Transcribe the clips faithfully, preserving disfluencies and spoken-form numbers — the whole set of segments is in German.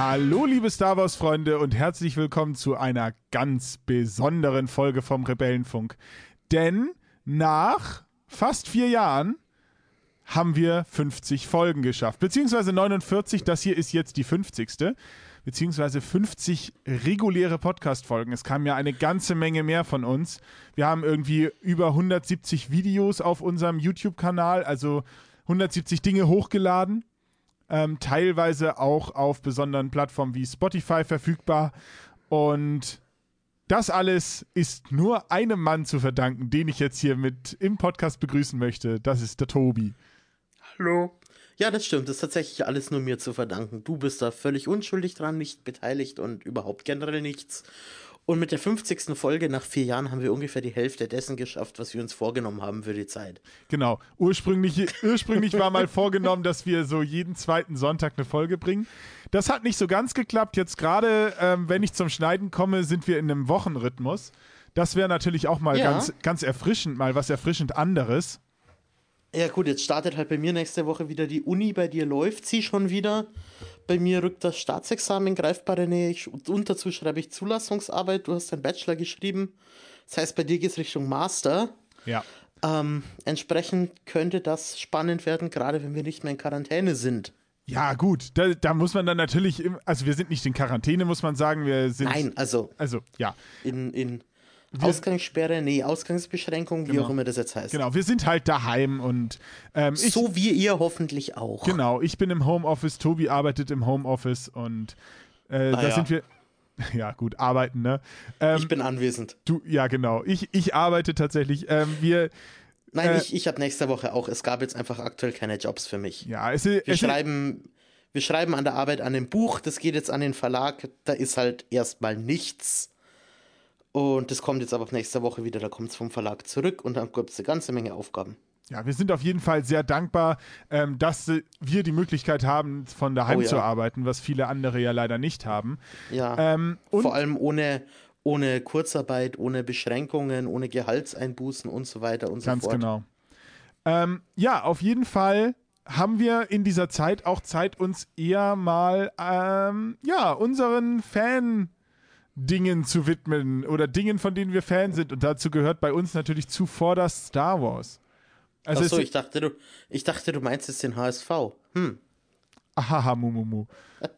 Hallo liebe Star Wars Freunde und herzlich willkommen zu einer ganz besonderen Folge vom Rebellenfunk. Denn nach fast vier Jahren haben wir fünfzig Folgen geschafft, beziehungsweise neunundvierzig, das hier ist jetzt die fünfzigste, beziehungsweise fünfzig reguläre Podcast-Folgen. Es kam ja eine ganze Menge mehr von uns. Wir haben irgendwie über hundertsiebzig Videos auf unserem YouTube-Kanal, also hundertsiebzig Dinge hochgeladen. Ähm, teilweise auch auf besonderen Plattformen wie Spotify verfügbar. Und das alles ist nur einem Mann zu verdanken, den ich jetzt hier mit im Podcast begrüßen möchte. Das ist der Tobi. Hallo. Ja, das stimmt. Das ist tatsächlich alles nur mir zu verdanken. Du bist da völlig unschuldig dran, nicht beteiligt und überhaupt generell nichts. Und mit der fünfzigsten Folge nach vier Jahren haben wir ungefähr die Hälfte dessen geschafft, was wir uns vorgenommen haben für die Zeit. Genau. Ursprünglich, ursprünglich war mal vorgenommen, dass wir so jeden zweiten Sonntag eine Folge bringen. Das hat nicht so ganz geklappt. Jetzt gerade, ähm, wenn ich zum Schneiden komme, sind wir in einem Wochenrhythmus. Das wäre natürlich auch mal ja. ganz, ganz erfrischend, mal was erfrischend anderes. Ja gut, jetzt startet halt bei mir nächste Woche wieder die Uni, bei dir läuft sie schon wieder. Bei mir rückt das Staatsexamen in greifbare Nähe ich, und dazu schreibe ich Zulassungsarbeit. Du hast deinen Bachelor geschrieben, das heißt, bei dir geht es Richtung Master. Ja. Ähm, entsprechend könnte das spannend werden, gerade wenn wir nicht mehr in Quarantäne sind. Ja gut, da, da muss man dann natürlich, im, also wir sind nicht in Quarantäne, muss man sagen, wir sind... Nein, also... Also, ja. In... in Wir, Ausgangssperre, nee, Ausgangsbeschränkung, wie genau. auch immer das jetzt heißt. Genau, wir sind halt daheim und ähm, ich, so wie ihr hoffentlich auch. Genau, ich bin im Homeoffice, Tobi arbeitet im Homeoffice und äh, da ja. sind wir, ja gut, arbeiten, ne? Ähm, ich bin anwesend. Du, ja genau, ich, ich arbeite tatsächlich. Ähm, wir Nein, äh, ich, ich habe nächste Woche auch, es gab jetzt einfach aktuell keine Jobs für mich. Ja, es, wir, es, schreiben, wir schreiben an der Arbeit an dem Buch, das geht jetzt an den Verlag, da ist halt erstmal nichts. Und das kommt jetzt aber nächste Woche wieder, da kommt es vom Verlag zurück und dann gibt es eine ganze Menge Aufgaben. Ja, wir sind auf jeden Fall sehr dankbar, ähm, dass äh, wir die Möglichkeit haben, von daheim oh, ja. zu arbeiten, was viele andere ja leider nicht haben. Ja, ähm, und vor allem ohne, ohne Kurzarbeit, ohne Beschränkungen, ohne Gehaltseinbußen und so weiter und so Ganz fort. Ganz genau. Ähm, ja, auf jeden Fall haben wir in dieser Zeit auch Zeit, uns eher mal ähm, ja, unseren Fan Dingen zu widmen oder Dingen, von denen wir Fan sind. Und dazu gehört bei uns natürlich zuvorderst Star Wars. Also Achso, ich dachte, du, ich dachte, du meinst jetzt den H S V. Hm. Ahaha, mumumu.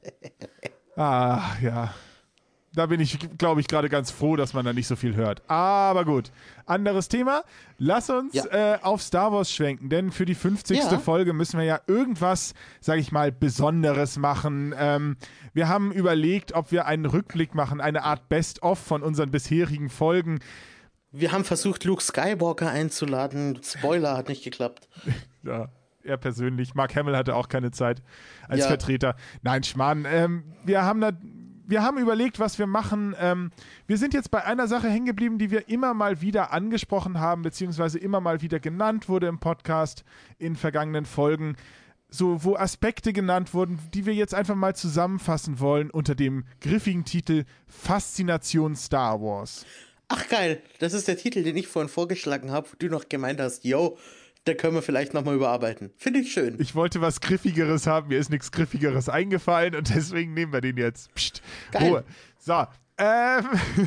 Ah, ja. Da bin ich, glaube ich, gerade ganz froh, dass man da nicht so viel hört. Aber gut, anderes Thema. Lass uns ja. äh, auf Star Wars schwenken, denn für die fünfzigste Ja. Folge müssen wir ja irgendwas, sage ich mal, Besonderes machen. Ähm, wir haben überlegt, ob wir einen Rückblick machen, eine Art Best-of von unseren bisherigen Folgen. Wir haben versucht, Luke Skywalker einzuladen. Spoiler, hat nicht geklappt. Ja, er persönlich. Mark Hamill hatte auch keine Zeit als ja. Vertreter. Nein, Schmarrn. Ähm, wir haben da... Wir haben überlegt, was wir machen. Ähm, wir sind jetzt bei einer Sache hängen geblieben, die wir immer mal wieder angesprochen haben, beziehungsweise immer mal wieder genannt wurde im Podcast in vergangenen Folgen. So, wo Aspekte genannt wurden, die wir jetzt einfach mal zusammenfassen wollen unter dem griffigen Titel Faszination Star Wars. Ach geil, das ist der Titel, den ich vorhin vorgeschlagen habe, wo du noch gemeint hast, yo, da können wir vielleicht nochmal überarbeiten. Finde ich schön. Ich wollte was Griffigeres haben, mir ist nichts Griffigeres eingefallen und deswegen nehmen wir den jetzt. Psst, Geil. Ruhe. So, ähm,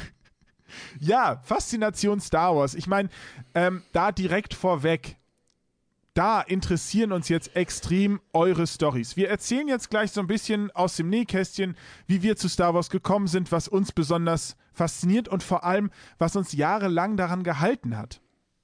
ja, Faszination Star Wars. Ich meine, ähm, da direkt vorweg, da interessieren uns jetzt extrem eure Storys. Wir erzählen jetzt gleich so ein bisschen aus dem Nähkästchen, wie wir zu Star Wars gekommen sind, was uns besonders fasziniert und vor allem, was uns jahrelang daran gehalten hat.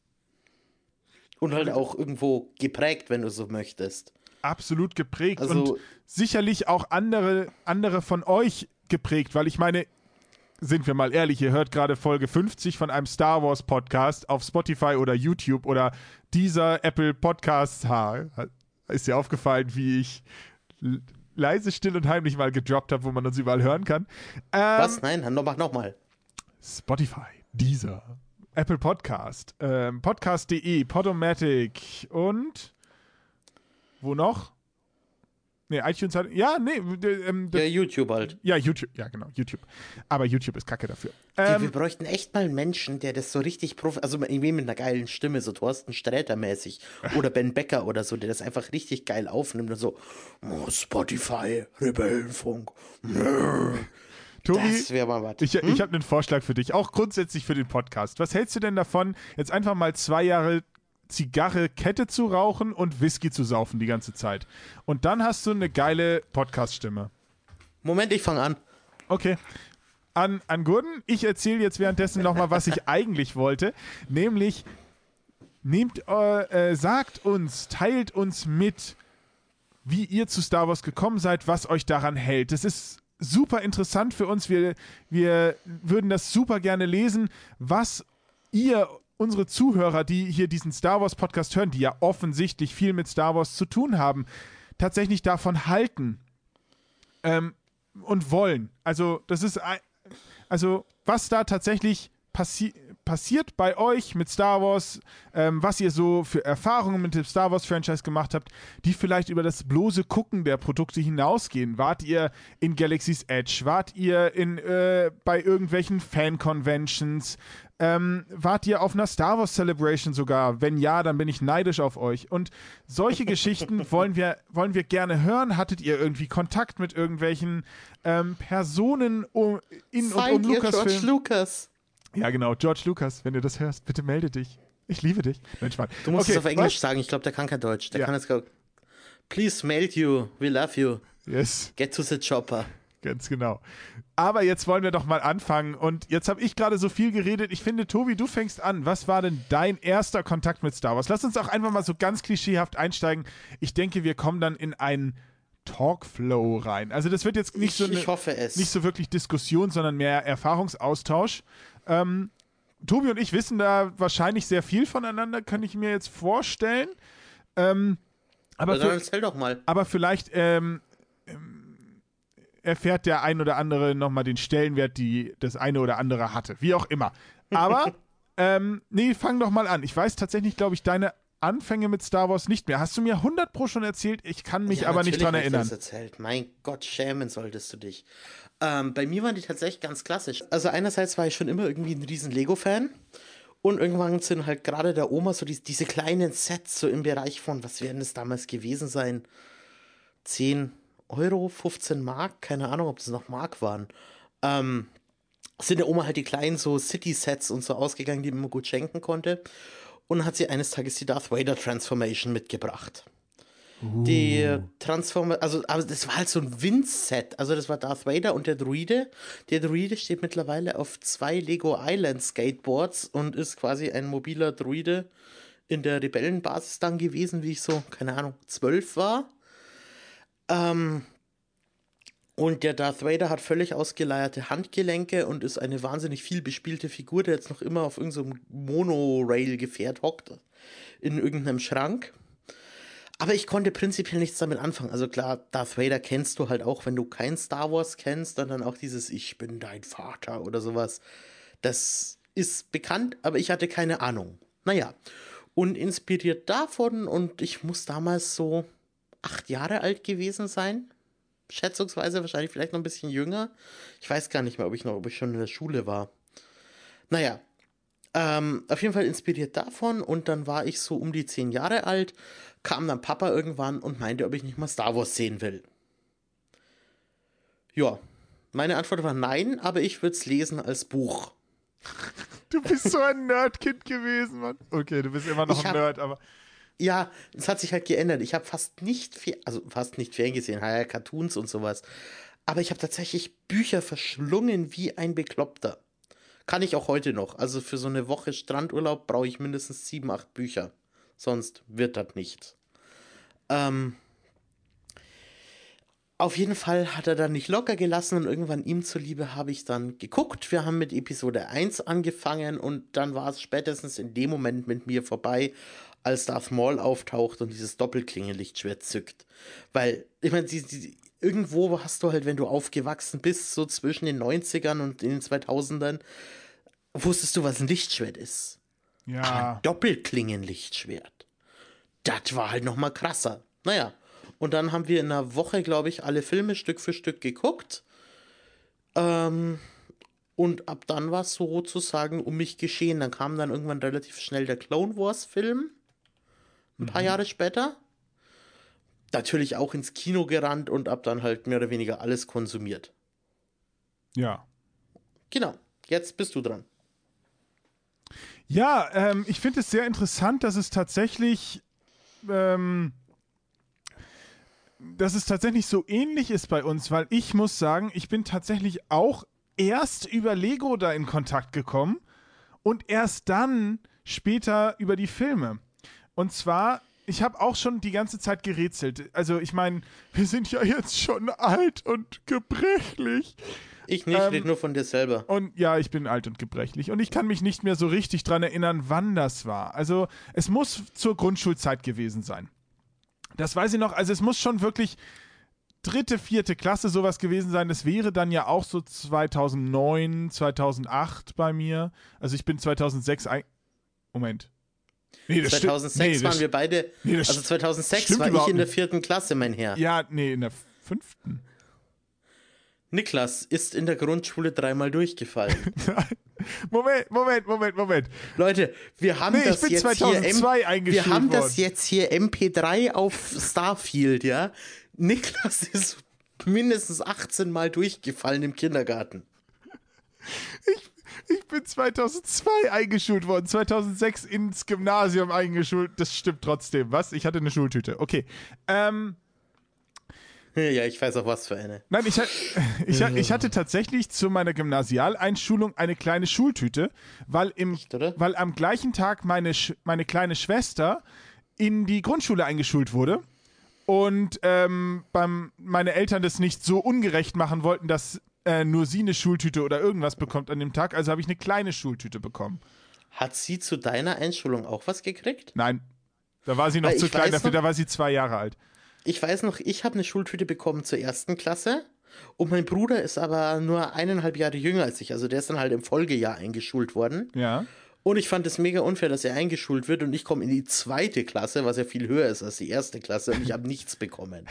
Und halt auch irgendwo geprägt, wenn du so möchtest. Absolut geprägt also, und sicherlich auch andere, andere von euch geprägt, weil ich meine, sind wir mal ehrlich, ihr hört gerade Folge fünfzig von einem Star Wars Podcast auf Spotify oder YouTube oder dieser Apple Podcasts. Ha, ist dir aufgefallen, wie ich leise, still und heimlich mal gedroppt habe, wo man uns überall hören kann. Ähm, Was? Nein, mach nochmal. Spotify, dieser Apple Podcast, ähm, podcast punkt de, Podomatic und wo noch? Nee, iTunes hat, ja, nee. Ähm, Ja, YouTube halt. Ja, YouTube, ja genau, YouTube. Aber YouTube ist kacke dafür. Wir, Ähm, wir bräuchten echt mal einen Menschen, der das so richtig profi, also irgendwie mit einer geilen Stimme, so Thorsten Sträter-mäßig oder Ben Becker oder so, der das einfach richtig geil aufnimmt und so, oh, Spotify, Rebellenfunk, Tobi, das wäre mal was. ich, Hm? ich habe einen Vorschlag für dich, auch grundsätzlich für den Podcast. Was hältst du denn davon, jetzt einfach mal zwei Jahre Zigarre, Kette zu rauchen und Whisky zu saufen die ganze Zeit? Und dann hast du eine geile Podcast-Stimme. Moment, ich fange an. Okay. An, an Gurden, ich erzähle jetzt währenddessen nochmal, was ich eigentlich wollte. Nämlich, nehmt, äh, äh, sagt uns, teilt uns mit, wie ihr zu Star Wars gekommen seid, was euch daran hält. Das ist super interessant für uns. Wir, wir würden das super gerne lesen, was ihr, unsere Zuhörer, die hier diesen Star Wars Podcast hören, die ja offensichtlich viel mit Star Wars zu tun haben, tatsächlich davon halten ähm, und wollen. Also das ist, ein, also was da tatsächlich passi- passiert bei euch mit Star Wars, ähm, was ihr so für Erfahrungen mit dem Star Wars Franchise gemacht habt, die vielleicht über das bloße Gucken der Produkte hinausgehen. Wart ihr in Galaxy's Edge? Wart ihr in, äh, bei irgendwelchen Fan-Conventions? Ähm, wart ihr auf einer Star Wars Celebration sogar? Wenn ja, dann bin ich neidisch auf euch. Und solche Geschichten wollen wir, wollen wir gerne hören. Hattet ihr irgendwie Kontakt mit irgendwelchen ähm, Personen um, in Seid und um ihr George Lucasfilm? Lucas? Ja, genau. George Lucas, wenn du das hörst, bitte melde dich. Ich liebe dich. Nein, Spaß. Du musst Okay, es auf Englisch was? sagen, ich glaube, der kann kein Deutsch. Der Ja. kann jetzt gar. Please mail you, we love you. Yes, Get to the chopper. ganz genau. Aber jetzt wollen wir doch mal anfangen. Und jetzt habe ich gerade so viel geredet. Ich finde, Tobi, du fängst an. Was war denn dein erster Kontakt mit Star Wars? Lass uns auch einfach mal so ganz klischeehaft einsteigen. Ich denke, wir kommen dann in einen Talkflow rein. Also das wird jetzt nicht Ich, so eine, ich hoffe es. nicht so wirklich Diskussion, sondern mehr Erfahrungsaustausch. Ähm, Tobi und ich wissen da wahrscheinlich sehr viel voneinander, kann ich mir jetzt vorstellen. Ähm, aber, Aber dann für, erzähl doch mal. aber vielleicht ähm, ähm, erfährt der ein oder andere nochmal den Stellenwert, die das eine oder andere hatte. Wie auch immer. Aber, ähm, nee, fang doch mal an. Ich weiß tatsächlich, glaube ich, deine Anfänge mit Star Wars nicht mehr. Hast du mir hundert Pro schon erzählt? Ich kann mich Ja, aber nicht natürlich dran hab ich dir erinnern. das erzählt. Mein Gott, schämen solltest du dich. Ähm, bei mir waren die tatsächlich ganz klassisch. Also einerseits war ich schon immer irgendwie ein riesen Lego-Fan. Und irgendwann sind halt gerade der Oma so die, diese kleinen Sets so im Bereich von, was werden das damals gewesen sein? zehn Euro, fünfzehn Mark? Keine Ahnung, ob das noch Mark waren. Ähm, sind der Oma halt die kleinen so City-Sets und so ausgegangen, die man immer gut schenken konnte. Und hat sie eines Tages die Darth Vader Transformation mitgebracht. Die Transformation, also, also das war halt so ein Wind-Set. Also das war Darth Vader und der Druide. Der Druide steht mittlerweile auf zwei Lego Island Skateboards und ist quasi ein mobiler Druide in der Rebellenbasis dann gewesen, wie ich so, keine Ahnung, zwölf war. Ähm, und der Darth Vader hat völlig ausgeleierte Handgelenke und ist eine wahnsinnig viel bespielte Figur, der jetzt noch immer auf irgendeinem Monorail-Gefährt hockt. In irgendeinem Schrank. Aber ich konnte prinzipiell nichts damit anfangen. Also klar, Darth Vader kennst du halt auch, wenn du kein Star Wars kennst, dann, dann auch dieses Ich bin dein Vater oder sowas. Das ist bekannt, aber ich hatte keine Ahnung. Naja, und inspiriert davon, und ich muss damals so acht Jahre alt gewesen sein, schätzungsweise, wahrscheinlich vielleicht noch ein bisschen jünger. Ich weiß gar nicht mehr, ob ich noch, ob ich schon in der Schule war. Naja, ähm, auf jeden Fall inspiriert davon, und dann war ich so um die zehn Jahre alt, kam dann Papa irgendwann und meinte, ob ich nicht mal Star Wars sehen will. Ja, meine Antwort war nein, aber ich würde es lesen als Buch. Du bist so ein Nerdkind gewesen, Mann. Okay, du bist immer noch Ich ein hab- Nerd, aber Ja, es hat sich halt geändert. Ich habe fast nicht, fe- also fast nicht ferngesehen, ja, Cartoons und sowas. Aber ich habe tatsächlich Bücher verschlungen wie ein Bekloppter. Kann ich auch heute noch. Also für so eine Woche Strandurlaub brauche ich mindestens sieben, acht Bücher. Sonst wird das nichts. Ähm, auf jeden Fall hat er dann nicht locker gelassen, und irgendwann ihm zuliebe habe ich dann geguckt. Wir haben mit Episode eins angefangen, und dann war es spätestens in dem Moment mit mir vorbei, als Darth Maul auftaucht und dieses Doppelklingenlichtschwert zückt. Weil, ich meine, die, die, irgendwo hast du halt, wenn du aufgewachsen bist, so zwischen den neunzigern und den zweitausendern, wusstest du, was ein Lichtschwert ist. ja. Doppelklingenlichtschwert. Das war halt noch mal krasser. Naja, Und dann haben wir in einer Woche, glaube ich, alle Filme Stück für Stück geguckt. Ähm, und ab dann war es sozusagen um mich geschehen. Dann kam dann irgendwann relativ schnell der Clone Wars-Film. Ein paar Jahre später. Natürlich auch ins Kino gerannt und ab dann halt mehr oder weniger alles konsumiert. Ja. Genau, jetzt bist du dran. Ja, ähm, ich finde es sehr interessant, dass es tatsächlich, ähm, dass es tatsächlich so ähnlich ist bei uns, weil ich muss sagen, ich bin tatsächlich auch erst über Lego da in Kontakt gekommen und erst dann später über die Filme. Und zwar, ich habe auch schon die ganze Zeit gerätselt. Also ich meine, wir sind ja jetzt schon alt und gebrechlich. Ich nicht, Ähm, rede nur von dir selber. Und ja, ich bin alt und gebrechlich. Und ich kann mich nicht mehr so richtig dran erinnern, wann das war. Also es muss zur Grundschulzeit gewesen sein. Das weiß ich noch. Also es muss schon wirklich dritte, vierte Klasse sowas gewesen sein. Das wäre dann ja auch so zweitausendneun, zweitausendacht bei mir. Also ich bin zweitausendsechs ein... Moment. Nee, das zweitausendsechs nee, waren das wir beide, nee, das also zweitausendsechs stimmt war ich überhaupt in der nicht. vierten Klasse, mein Herr. Ja, nee, in der fünften. Niklas ist in der Grundschule dreimal durchgefallen. Moment, Moment, Moment, Moment. Leute, wir haben Nee, ich das bin jetzt zweitausendzwei hier M- eingeschult wir haben worden. das jetzt hier M P drei auf Starfield, ja? Niklas ist mindestens achtzehn Mal durchgefallen im Kindergarten. Ich, ich bin zweitausendzwei eingeschult worden, zweitausendsechs ins Gymnasium eingeschult. Das stimmt trotzdem. Was? Ich hatte eine Schultüte. Okay. Ähm, Ja, ich weiß auch was für eine. nein, ich, ha- ich, ha- ich hatte tatsächlich zu meiner Gymnasialeinschulung eine kleine Schultüte, weil, im, Echt, oder? weil am gleichen Tag meine, Sch- meine kleine Schwester in die Grundschule eingeschult wurde. Und ähm, beim, meine Eltern das nicht so ungerecht machen wollten, dass äh, nur sie eine Schultüte oder irgendwas bekommt an dem Tag. Also habe ich eine kleine Schultüte bekommen. Hat sie zu deiner Einschulung auch was gekriegt? Nein, da war sie noch Weil zu ich klein weiß dafür, noch- da war sie zwei Jahre alt. Ich weiß noch, ich habe eine Schultüte bekommen zur ersten Klasse und mein Bruder ist aber nur eineinhalb Jahre jünger als ich. Also der ist dann halt im Folgejahr eingeschult worden. Ja. Und ich fand es mega unfair, dass er eingeschult wird und ich komme in die zweite Klasse, was ja viel höher ist als die erste Klasse und ich habe nichts bekommen.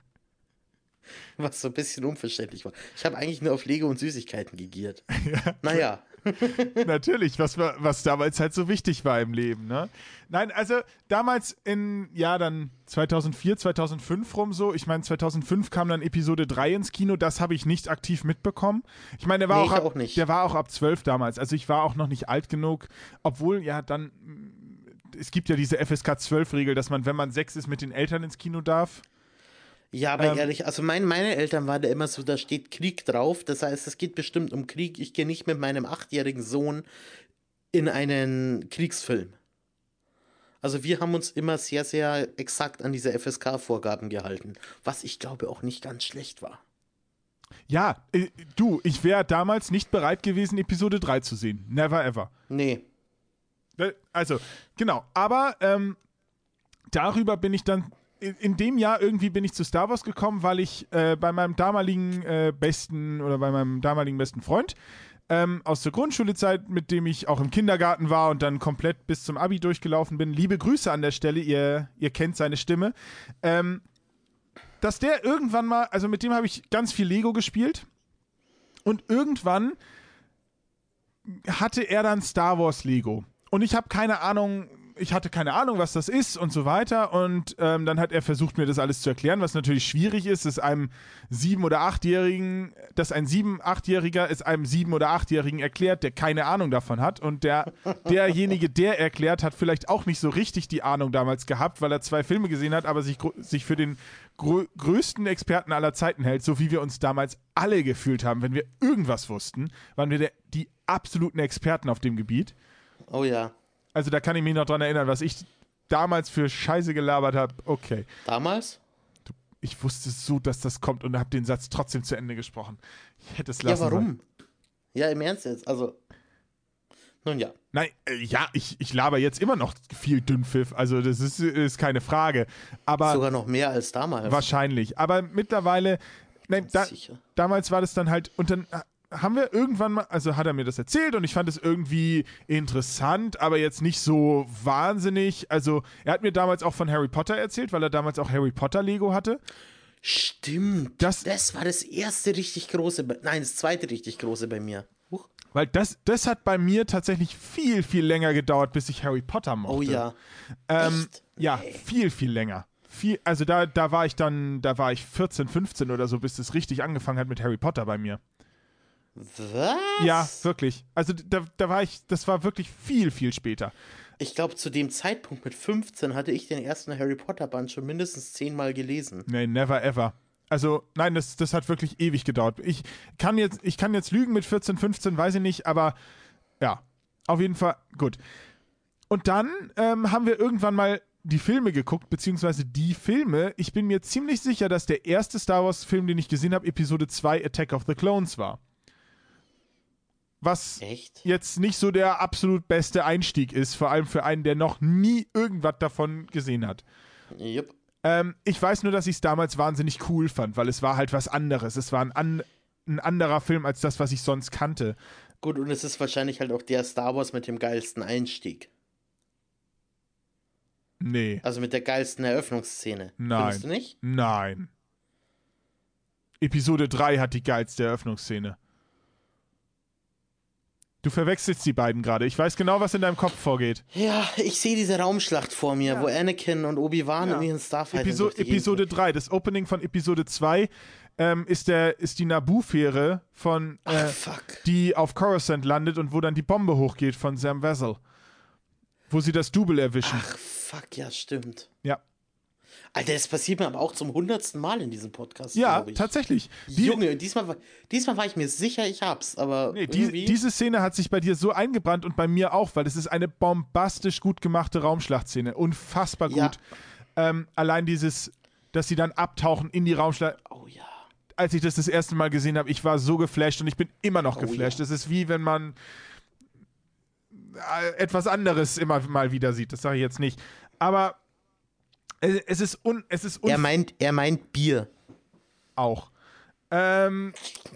Was so ein bisschen unverständlich war. Ich habe eigentlich nur auf Lego und Süßigkeiten gegiert. Ja. Naja. Natürlich, was, war- was damals halt so wichtig war im Leben, ne? Nein, also damals in, ja, dann zweitausendvier, zweitausendfünf rum so. Ich meine, zweitausendfünf kam dann Episode drei ins Kino, das habe ich nicht aktiv mitbekommen. Ich meine, der war, Nee, auch, ich ab, auch nicht. der war auch ab zwölf damals, also ich war auch noch nicht alt genug, obwohl, ja, dann, mm, es gibt ja diese F S K zwölf Regel, dass man, wenn man sechs ist, mit den Eltern ins Kino darf. Ja, aber Ähm, ehrlich, also mein, meine Eltern waren da immer so, da steht Krieg drauf. Das heißt, es geht bestimmt um Krieg. Ich gehe nicht mit meinem achtjährigen Sohn in einen Kriegsfilm. Also wir haben uns immer sehr, sehr exakt an diese F S K-Vorgaben gehalten. Was ich glaube auch nicht ganz schlecht war. Ja, äh, du, ich wäre damals nicht bereit gewesen, Episode drei zu sehen. Never ever. Nee. Äh, Also, genau. Aber ähm, darüber bin ich dann, in, in dem Jahr irgendwie bin ich zu Star Wars gekommen, weil ich äh, bei meinem damaligen äh, besten oder bei meinem damaligen besten Freund ähm, aus der Grundschulezeit, mit dem ich auch im Kindergarten war und dann komplett bis zum Abi durchgelaufen bin. Liebe Grüße an der Stelle, ihr, ihr kennt seine Stimme. Ähm, dass der irgendwann mal, also mit dem habe ich ganz viel Lego gespielt und irgendwann hatte er dann Star Wars Lego. Und ich habe keine Ahnung, ich hatte keine Ahnung, was das ist und so weiter. Und ähm, dann hat er versucht, mir das alles zu erklären, was natürlich schwierig ist, dass einem sieben- oder achtjährigen, dass ein sieben-, achtjähriger es einem sieben- oder achtjährigen erklärt, der keine Ahnung davon hat. Und der, derjenige, der erklärt, hat vielleicht auch nicht so richtig die Ahnung damals gehabt, weil er zwei Filme gesehen hat, aber sich, gro- sich für den grö- größten Experten aller Zeiten hält, so wie wir uns damals alle gefühlt haben. Wenn wir irgendwas wussten, waren wir der, die absoluten Experten auf dem Gebiet. Oh ja. Also da kann ich mich noch dran erinnern, was ich damals für Scheiße gelabert habe. Okay. Damals? Ich wusste so, dass das kommt und habe den Satz trotzdem zu Ende gesprochen. Ich hätte es Ja, lassen warum? sollen. Ja, im Ernst jetzt. Also, nun ja. Nein, äh, ja, ich, ich laber jetzt immer noch viel Dünnpfiff. Also das ist, ist keine Frage. Aber Sogar noch mehr als damals. wahrscheinlich. Aber mittlerweile, nein, da, Sicher. damals war das dann halt, und dann haben wir irgendwann mal, also hat er mir das erzählt und ich fand es irgendwie interessant, aber jetzt nicht so wahnsinnig. Also er hat mir damals auch von Harry Potter erzählt, weil er damals auch Harry Potter Lego hatte. Stimmt. Das, das war das erste richtig große, bei, nein, das zweite richtig große bei mir. Huch. Weil das, das hat bei mir tatsächlich viel, viel länger gedauert, bis ich Harry Potter mochte. Oh ja. Ähm, Echt? ja, Nee. viel, viel länger. Viel, also da, da war ich dann, da war ich vierzehn, fünfzehn oder so, bis es richtig angefangen hat mit Harry Potter bei mir. Was? Ja, wirklich. Also da, da war ich, das war wirklich viel, viel später. Ich glaube, zu dem Zeitpunkt mit fünfzehn hatte ich den ersten Harry Potter Band schon mindestens zehnmal gelesen. Nee, never ever. Also, nein, das, das hat wirklich ewig gedauert. Ich kann jetzt, ich kann jetzt lügen mit vierzehn, fünfzehn, weiß ich nicht, aber ja, auf jeden Fall gut. Und dann ähm, haben wir irgendwann mal die Filme geguckt, beziehungsweise die Filme. Ich bin mir ziemlich sicher, dass der erste Star Wars-Film, den ich gesehen habe, Episode zwei Attack of the Clones war. Was Echt? jetzt nicht so der absolut beste Einstieg ist, vor allem für einen, der noch nie irgendwas davon gesehen hat. Jupp. Ähm, ich weiß nur, dass ich es damals wahnsinnig cool fand, weil es war halt was anderes. Es war ein, an, ein anderer Film als das, was ich sonst kannte. Gut, und es ist wahrscheinlich halt auch der Star Wars mit dem geilsten Einstieg. Nee. Also mit der geilsten Eröffnungsszene. Nein. Findest du nicht? Nein. Episode drei hat die geilste Eröffnungsszene. Du verwechselst die beiden gerade. Ich weiß genau, was in deinem Kopf vorgeht. Ja, ich sehe diese Raumschlacht vor mir, Ja. wo Anakin und Obi-Wan Ja. in ihren Starfighter Episo- Episode drei, das Opening von Episode zwei ähm, ist, der, ist die Naboo-Fähre von äh, Ach, fuck. die auf Coruscant landet und wo dann die Bombe hochgeht von Sam Wessel. Wo sie das Double erwischen. Ach, fuck, ja, stimmt. Ja. Alter, das passiert mir aber auch zum hundertsten Mal in diesem Podcast, Ja, glaube ich. tatsächlich. Die, Junge, diesmal, war- diesmal war ich mir sicher, ich hab's, aber nee, die, irgendwie... diese Szene hat sich bei dir so eingebrannt und bei mir auch, weil es ist eine bombastisch gut gemachte Raumschlachtszene. Unfassbar gut. Ja. Ähm, allein dieses, dass sie dann abtauchen in die Raumschlacht. Oh ja. Als ich das das erste Mal gesehen habe, ich war so geflasht und ich bin immer noch Oh geflasht. ja. Das ist wie wenn man äh, etwas anderes immer mal wieder sieht. Das sage ich jetzt nicht. Aber es, es ist un, es ist un Er meint, er meint Bier. auch. Ähm,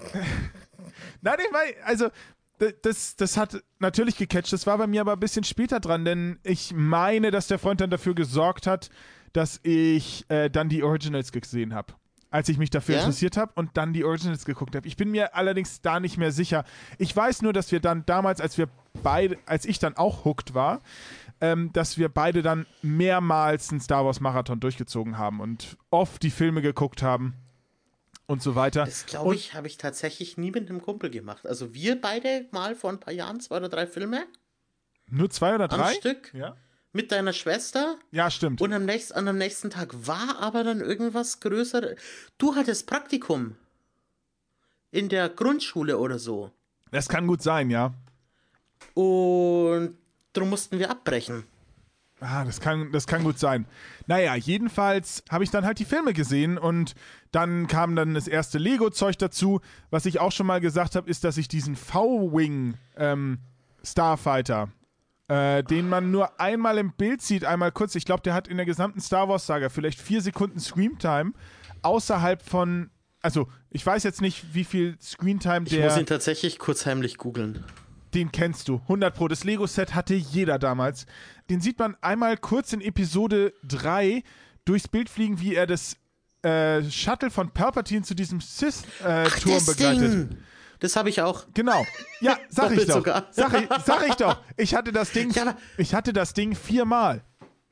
Nein, ich meine, also d- das, das hat natürlich gecatcht. Das war bei mir aber ein bisschen später dran, denn ich meine, dass der Freund dann dafür gesorgt hat, dass ich äh, dann die Originals gesehen habe. Als ich mich dafür Ja? interessiert habe und dann die Originals geguckt habe. Ich bin mir allerdings da nicht mehr sicher. Ich weiß nur, dass wir dann damals, als wir beide, als ich dann auch hooked war, ähm, dass wir beide dann mehrmals einen Star Wars Marathon durchgezogen haben und oft die Filme geguckt haben und so weiter. Das, glaube ich, habe ich tatsächlich nie mit einem Kumpel gemacht. Also wir beide mal vor ein paar Jahren, zwei oder drei Filme Nur zwei oder am drei? Stück Ja. mit deiner Schwester. Ja, stimmt. Und am nächsten, an am nächsten Tag war aber dann irgendwas Größeres. Du hattest Praktikum in der Grundschule oder so. Das kann gut sein, ja. Und darum mussten wir abbrechen. Ah, das kann, das kann gut sein. Naja, jedenfalls habe ich dann halt die Filme gesehen und dann kam dann das erste Lego-Zeug dazu. Was ich auch schon mal gesagt habe, ist, dass ich diesen V-Wing ähm, Starfighter, äh, den man nur einmal im Bild sieht, einmal kurz. Ich glaube, der hat in der gesamten Star Wars-Saga vielleicht vier Sekunden Screamtime außerhalb von. Also, ich weiß jetzt nicht, wie viel Screentime Ich der. muss ihn tatsächlich kurz heimlich googeln. Den kennst du, hundert Pro. Das Lego-Set hatte jeder damals. Den sieht man einmal kurz in Episode drei durchs Bild fliegen, wie er das äh, Shuttle von Palpatine zu diesem Sith-Turm das begleitet. Ding! Das habe ich auch. Genau. Ja, sag ich Doppelt doch. sogar. Sag ich, sag ich doch. Ich hatte das Ding, Ja, aber- ich hatte das Ding viermal.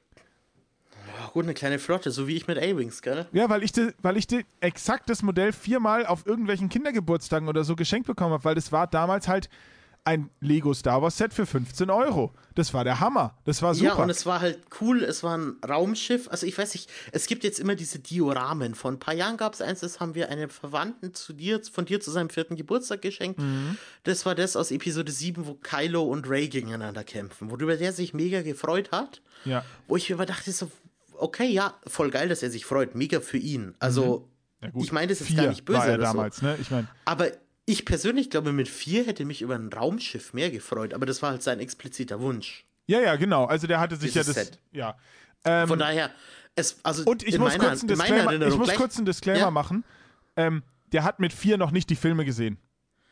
Ja, gut, eine kleine Flotte, so wie ich mit A-Wings, gell? Ja, weil ich, de, weil ich de, exakt das Modell viermal auf irgendwelchen Kindergeburtstagen oder so geschenkt bekommen habe, weil das war damals halt ein Lego Star Wars Set für fünfzehn Euro. Das war der Hammer. Das war super. Ja, und es war halt cool, es war ein Raumschiff. Also ich weiß nicht, es gibt jetzt immer diese Dioramen. Vor ein paar Jahren gab es eins, das haben wir einem Verwandten zu dir, von dir zu seinem vierten Geburtstag geschenkt. Mhm. Das war das aus Episode sieben, wo Kylo und Rey gegeneinander kämpfen, worüber der sich mega gefreut hat. Ja. Wo ich mir aber dachte, so, okay, ja, voll geil, dass er sich freut. Mega für ihn. Also, Ja, gut. ich meine das jetzt Vier gar nicht böse war er oder damals, so. ne? Ich meine, Aber ich persönlich glaube, mit vier hätte mich über ein Raumschiff mehr gefreut. Aber das war halt sein expliziter Wunsch. ja, ja, genau. Also der hatte sich Dieses ja das, Set. ja. Ähm, Von daher, es, also und ich in muss, meiner, kurz einen in meiner Disclaimer, Erinnerung ich muss gleich- kurz einen Disclaimer Ja? machen. Ähm, der hat mit vier noch nicht die Filme gesehen.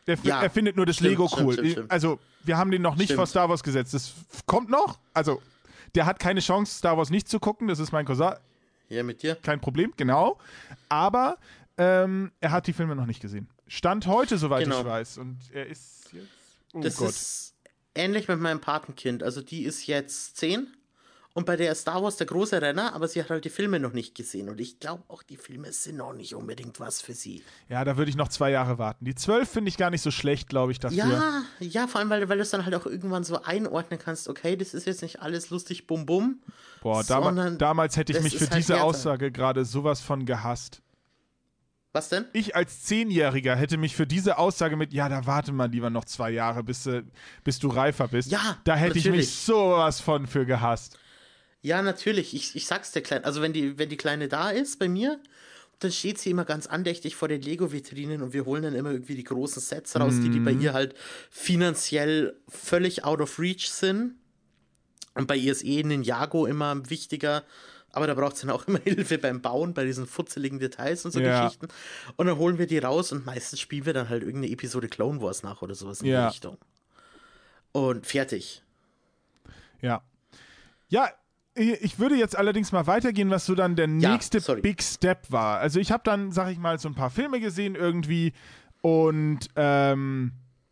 Der, Ja, er findet nur das stimmt, Lego stimmt, cool. stimmt, stimmt. Also, wir haben den noch nicht Stimmt. vor Star Wars gesetzt. Das f- kommt noch. Also, der hat keine Chance, Star Wars nicht zu gucken. Das ist mein Cousin. Ja, mit dir. Kein Problem, genau. Aber ähm, er hat die Filme noch nicht gesehen. Stand heute, soweit Genau. ich weiß. Und er ist jetzt. Oh Das Gott. ist ähnlich mit meinem Patenkind. Also die ist jetzt zehn und bei der ist Star Wars der große Renner, aber sie hat halt die Filme noch nicht gesehen. Und ich glaube auch, die Filme sind noch nicht unbedingt was für sie. Ja, da würde ich noch zwei Jahre warten. Die zwölf finde ich gar nicht so schlecht, glaube ich, dafür. Ja, ja, vor allem, weil, weil du es dann halt auch irgendwann so einordnen kannst, okay, das ist jetzt nicht alles lustig bum bum. Boah, dam sondern damals hätte ich das mich für ist halt diese härter. Aussage gerade sowas von gehasst. Was denn? Ich als Zehnjähriger hätte mich für diese Aussage mit, ja, da warte mal lieber noch zwei Jahre, bis, äh, bis du reifer bist. Ja, da hätte ich natürlich. mich sowas von für gehasst. Ja, natürlich. Ich, ich sag's der Kleinen. Also wenn die, wenn die Kleine da ist bei mir, dann steht sie immer ganz andächtig vor den Lego-Vitrinen und wir holen dann immer irgendwie die großen Sets raus, die, die bei ihr halt finanziell völlig out of reach sind. Und bei ihr ist eh Ninjago immer wichtiger. Aber da braucht sie dann auch immer Hilfe beim Bauen, bei diesen futzeligen Details und so Ja. Geschichten. Und dann holen wir die raus und meistens spielen wir dann halt irgendeine Episode Clone Wars nach oder sowas in Ja. die Richtung. Und fertig. Ja. Ja, ich würde jetzt allerdings mal weitergehen, was so dann der Ja, nächste sorry. Big Step war. Also ich habe dann, sag ich mal, so ein paar Filme gesehen irgendwie und, ähm,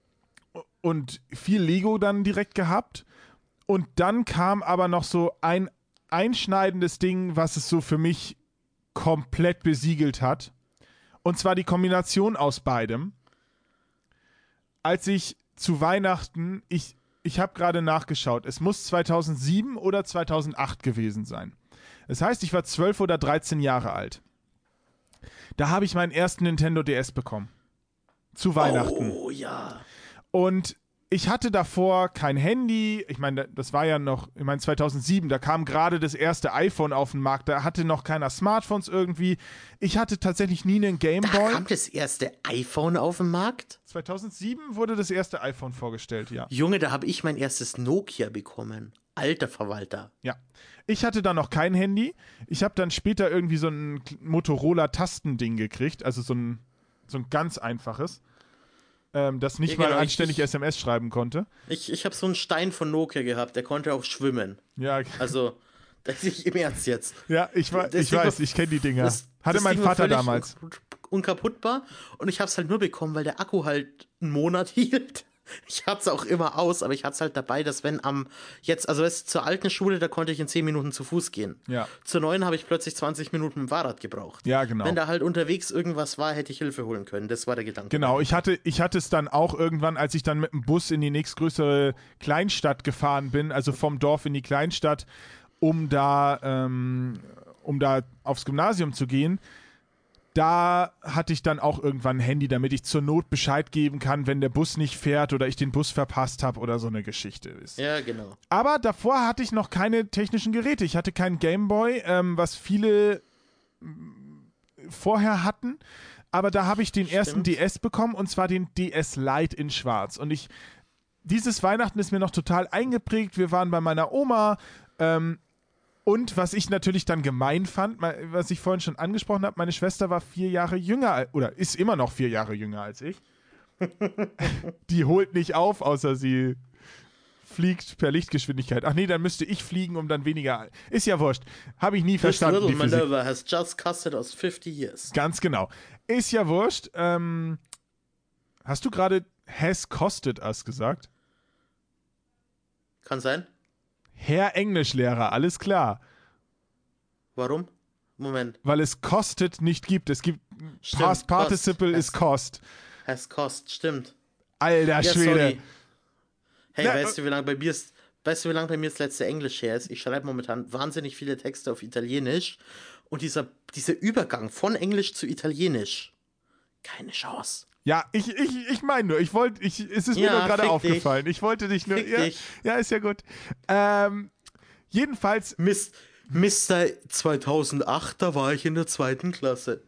und viel Lego dann direkt gehabt. Und dann kam aber noch so ein einschneidendes Ding, was es so für mich komplett besiegelt hat. Und zwar die Kombination aus beidem. Als ich zu Weihnachten, ich, ich habe gerade nachgeschaut, es muss zweitausendsieben oder zweitausendacht gewesen sein. Das heißt, ich war zwölf oder dreizehn Jahre alt. Da habe ich meinen ersten Nintendo D S bekommen. Zu Weihnachten. Oh ja. Und ich hatte davor kein Handy. Ich meine, das war ja noch, ich meine, zweitausendsieben, da kam gerade das erste iPhone auf den Markt. Da hatte noch keiner Smartphones irgendwie. Ich hatte tatsächlich nie einen Da Gameboy. kam das erste iPhone auf den Markt. zweitausendsieben wurde das erste iPhone vorgestellt, ja. Junge, da habe ich mein erstes Nokia bekommen. Alter Verwalter. Ja. Ich hatte da noch kein Handy. Ich habe dann später irgendwie so ein Motorola-Tastending gekriegt, also so ein, so ein ganz einfaches, ähm, das nicht Ja, mal genau, ich- anständig ich- S M S schreiben konnte. Ich, ich habe so einen Stein von Nokia gehabt, der konnte auch schwimmen. Ja, Also, das ist im Ernst jetzt. ja ich, wa- das ich Ding weiß, war- ich kenne die Dinger. Das- hatte das mein Ding war Vater völlig damals. un- unkaputtbar und ich habe es halt nur bekommen, weil der Akku halt einen Monat hielt. Ich hatte es auch immer aus, aber ich hatte es halt dabei, dass wenn am jetzt, also es zur alten Schule, da konnte ich in zehn Minuten zu Fuß gehen. Ja. Zur neuen habe ich plötzlich zwanzig Minuten mit dem Fahrrad gebraucht. Ja, genau. Wenn da halt unterwegs irgendwas war, hätte ich Hilfe holen können. Das war der Gedanke. Genau, ich hatte, ich hatte es dann auch irgendwann, als ich dann mit dem Bus in die nächstgrößere Kleinstadt gefahren bin, also vom Dorf in die Kleinstadt, um da, ähm, um da aufs Gymnasium zu gehen. Da hatte ich dann auch irgendwann ein Handy, damit ich zur Not Bescheid geben kann, wenn der Bus nicht fährt oder ich den Bus verpasst habe oder so eine Geschichte ist. Ja, genau. Aber davor hatte ich noch keine technischen Geräte. Ich hatte keinen Gameboy, ähm, was viele m, vorher hatten. Aber da habe ich den ersten D S bekommen, und zwar den D S Lite in schwarz. Und ich, dieses Weihnachten ist mir noch total eingeprägt. Wir waren bei meiner Oma. Ähm, und was ich natürlich dann gemein fand, me- was ich vorhin schon angesprochen habe, meine Schwester war vier Jahre jünger, al- oder ist immer noch vier Jahre jünger als ich. Die holt nicht auf, außer sie fliegt per Lichtgeschwindigkeit. Ach nee, dann müsste ich fliegen, um dann weniger. Ist ja wurscht. Habe ich nie This verstanden. little Die Physik. maneuver has just costed us fifty years. Ganz genau. Ist ja wurscht. Ähm, hast du gerade has costed us gesagt? Kann sein. Herr Englischlehrer, alles klar. Warum? Moment. Weil es kostet nicht gibt. Es gibt Stimmt, Past Participle cost. ist cost. Has cost, stimmt. Alter Ja, Schwede. sorry. Hey, Na, weißt du, wie lange bei mir ist, weißt du, wie lange bei mir das letzte Englisch her ist? Ich schreibe momentan wahnsinnig viele Texte auf Italienisch und dieser, dieser Übergang von Englisch zu Italienisch, keine Chance. Ja, ich, ich, ich meine nur, ich wollte, ich, es ist mir Ja, nur gerade fick aufgefallen. Ich wollte dich nur. Fick Ja, dich. ja, ist ja gut. Ähm, jedenfalls, Miss, Mister zweitausendacht, da war ich in der zweiten Klasse.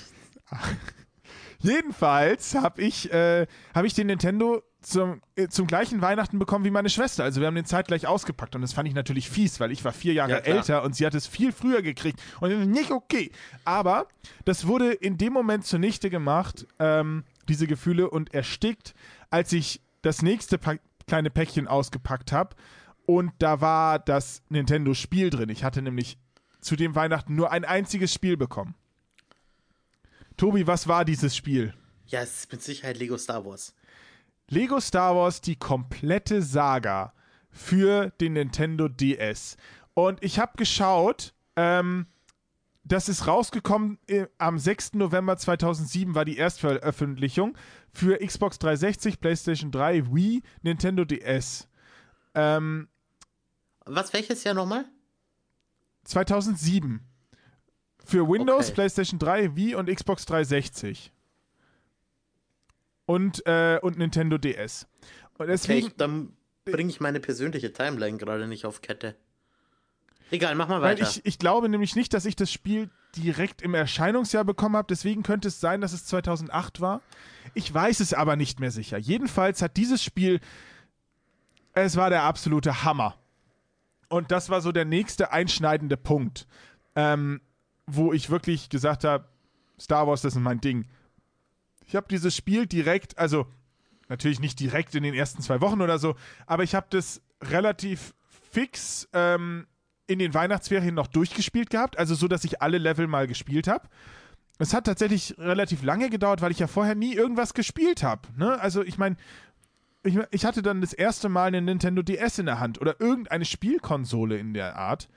jedenfalls habe ich, äh, hab ich den Nintendo zum, äh, zum gleichen Weihnachten bekommen wie meine Schwester. Also wir haben den zeitgleich ausgepackt und das fand ich natürlich fies, weil ich war vier Jahre Ja, klar. älter und sie hat es viel früher gekriegt und das ist nicht okay. Aber das wurde in dem Moment zunichte gemacht, ähm, diese Gefühle und erstickt, als ich das nächste pa- kleine Päckchen ausgepackt habe und da war das Nintendo-Spiel drin. Ich hatte nämlich zu dem Weihnachten nur ein einziges Spiel bekommen. Tobi, was war dieses Spiel? Ja, es ist mit Sicherheit Lego Star Wars. Lego Star Wars, die komplette Saga für den Nintendo D S. Und ich habe geschaut, ähm, das ist rausgekommen äh, am sechsten November zweitausendsieben war die Erstveröffentlichung für Xbox dreihundertsechzig, PlayStation drei, Wii, Nintendo D S. Ähm, Was, welches Jahr nochmal? zweitausendsieben. Für Windows, Okay. PlayStation drei, Wii und Xbox dreihundertsechzig. Und, äh, und Nintendo D S. Und deswegen, Okay, ich, dann bringe ich meine persönliche Timeline gerade nicht auf Kette. Egal, mach mal weil weiter. ich, ich glaube nämlich nicht, dass ich das Spiel direkt im Erscheinungsjahr bekommen habe. Deswegen könnte es sein, dass es zweitausendacht war. Ich weiß es aber nicht mehr sicher. Jedenfalls hat dieses Spiel, es war der absolute Hammer. Und das war so der nächste einschneidende Punkt, ähm, wo ich wirklich gesagt habe, Star Wars, das ist mein Ding. Ich habe dieses Spiel direkt, also natürlich nicht direkt in den ersten zwei Wochen oder so, aber ich habe das relativ fix ähm, in den Weihnachtsferien noch durchgespielt gehabt, also so, dass ich alle Level mal gespielt habe. Es hat tatsächlich relativ lange gedauert, weil ich ja vorher nie irgendwas gespielt habe. Ne? Also ich meine, ich, ich hatte dann das erste Mal einen Nintendo D S in der Hand oder irgendeine Spielkonsole in der Art.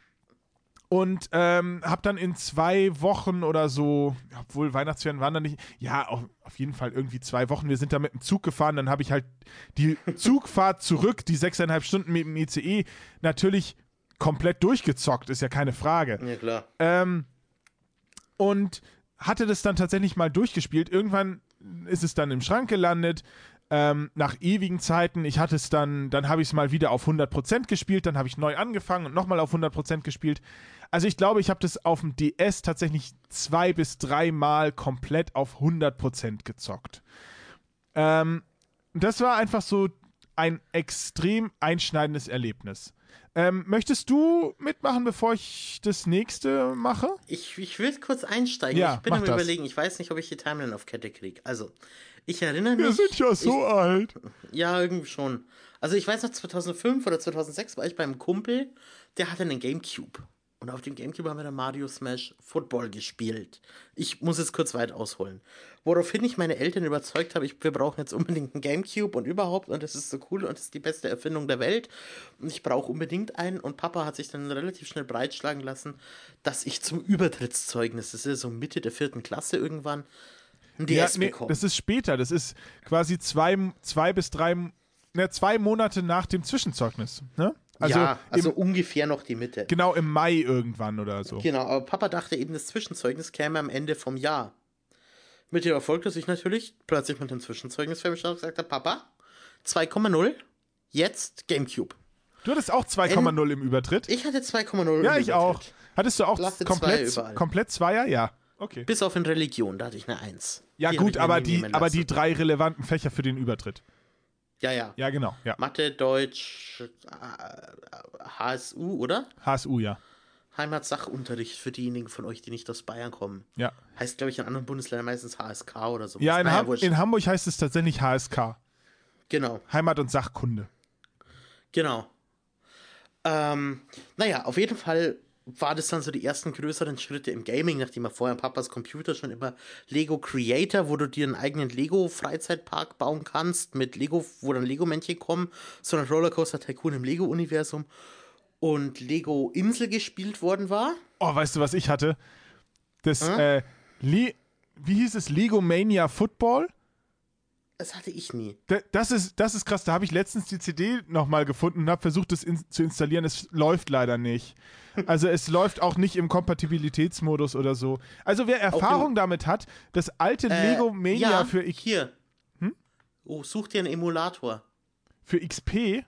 Und ähm, habe dann in zwei Wochen oder so, obwohl Weihnachtsferien waren dann nicht, ja, auf, auf jeden Fall irgendwie zwei Wochen. Wir sind da mit dem Zug gefahren, dann habe ich halt die Zugfahrt zurück, die sechseinhalb Stunden mit dem I C E, natürlich komplett durchgezockt, ist ja keine Frage. Ja, klar. Ähm, und hatte das dann tatsächlich mal durchgespielt. Irgendwann ist es dann im Schrank gelandet, ähm, nach ewigen Zeiten. Ich hatte es dann, dann habe ich es mal wieder auf hundert Prozent gespielt, dann habe ich neu angefangen und nochmal auf hundert Prozent gespielt. Also ich glaube, ich habe das auf dem D S tatsächlich zwei bis dreimal komplett auf hundert Prozent gezockt. Ähm, das war einfach so ein extrem einschneidendes Erlebnis. Ähm, möchtest du mitmachen, bevor ich das nächste mache? Ich, ich will kurz einsteigen. Ja, ich bin mach am das. Überlegen, ich weiß nicht, ob ich die Timeline auf Kette kriege. Also, ich erinnere mich. Wir sind ja so ich, alt. Ja, irgendwie schon. Also, ich weiß noch, zweitausendfünf oder zweitausendsechs war ich beim Kumpel, der hatte einen Gamecube. Und auf dem Gamecube haben wir dann Mario Smash Football gespielt. Ich muss jetzt kurz weit ausholen. Woraufhin ich meine Eltern überzeugt habe, ich, wir brauchen jetzt unbedingt einen Gamecube und überhaupt und das ist so cool und das ist die beste Erfindung der Welt und ich brauche unbedingt einen und Papa hat sich dann relativ schnell breitschlagen lassen, dass ich zum Übertrittszeugnis, das ist so Mitte der vierten Klasse irgendwann, ein D S Ja, nee, bekomme. das ist später. Das ist quasi zwei, zwei bis drei, ne, zwei Monate nach dem Zwischenzeugnis. Ne? Also, ja, also im, ungefähr noch die Mitte. genau im Mai irgendwann oder so. Genau, aber Papa dachte eben, das Zwischenzeugnis käme am Ende vom Jahr. Mit dem Erfolg, dass ich natürlich plötzlich mit dem Zwischenzeugnis vermischt gesagt habe, Papa, zwei Komma null, jetzt Gamecube. Du hattest auch zwei Komma null im Übertritt? Ich hatte zwei Komma null Ja, im ich auch. Übertritt. Hattest du auch Klasse zwei komplett, überall. komplett Zweier? Ja. Okay. Bis auf in Religion, da hatte ich eine Eins. Ja, Die hab gut, ich mir aber nie die, nehmen aber lassen. die drei relevanten Fächer für den Übertritt. Ja, ja. Ja, genau. Ja. Mathe, Deutsch, äh, H S U, oder? H S U, ja. Heimatsachunterricht für diejenigen von euch, die nicht aus Bayern kommen. Ja, Heißt, glaube ich, in anderen Bundesländern meistens H S K oder so. ja in, naja, Ham wurscht. in Hamburg heißt es tatsächlich H S K. Genau, Heimat- und Sachkunde. genau. Ähm, naja, auf jeden Fall war das dann so die ersten größeren Schritte im Gaming, nachdem er vorher Papas Computer schon immer Lego Creator, wo du dir einen eigenen Lego-Freizeitpark bauen kannst, mit Lego, wo dann Lego-Männchen kommen, sondern Rollercoaster Tycoon im Lego-Universum und Lego Insel gespielt worden war. Oh, weißt du, was ich hatte? Das, äh, Le wie hieß es? Lego Mania Football? Das hatte ich nie. Da- Das ist, das ist krass. Da habe ich letztens die C D nochmal gefunden und habe versucht, das in, zu installieren. Es läuft leider nicht. Also es läuft auch nicht im Kompatibilitätsmodus oder so. Also wer Erfahrung damit hat, das alte Äh, Lego Mania ja, für, X- hier. Oh, such dir einen Emulator. für X P,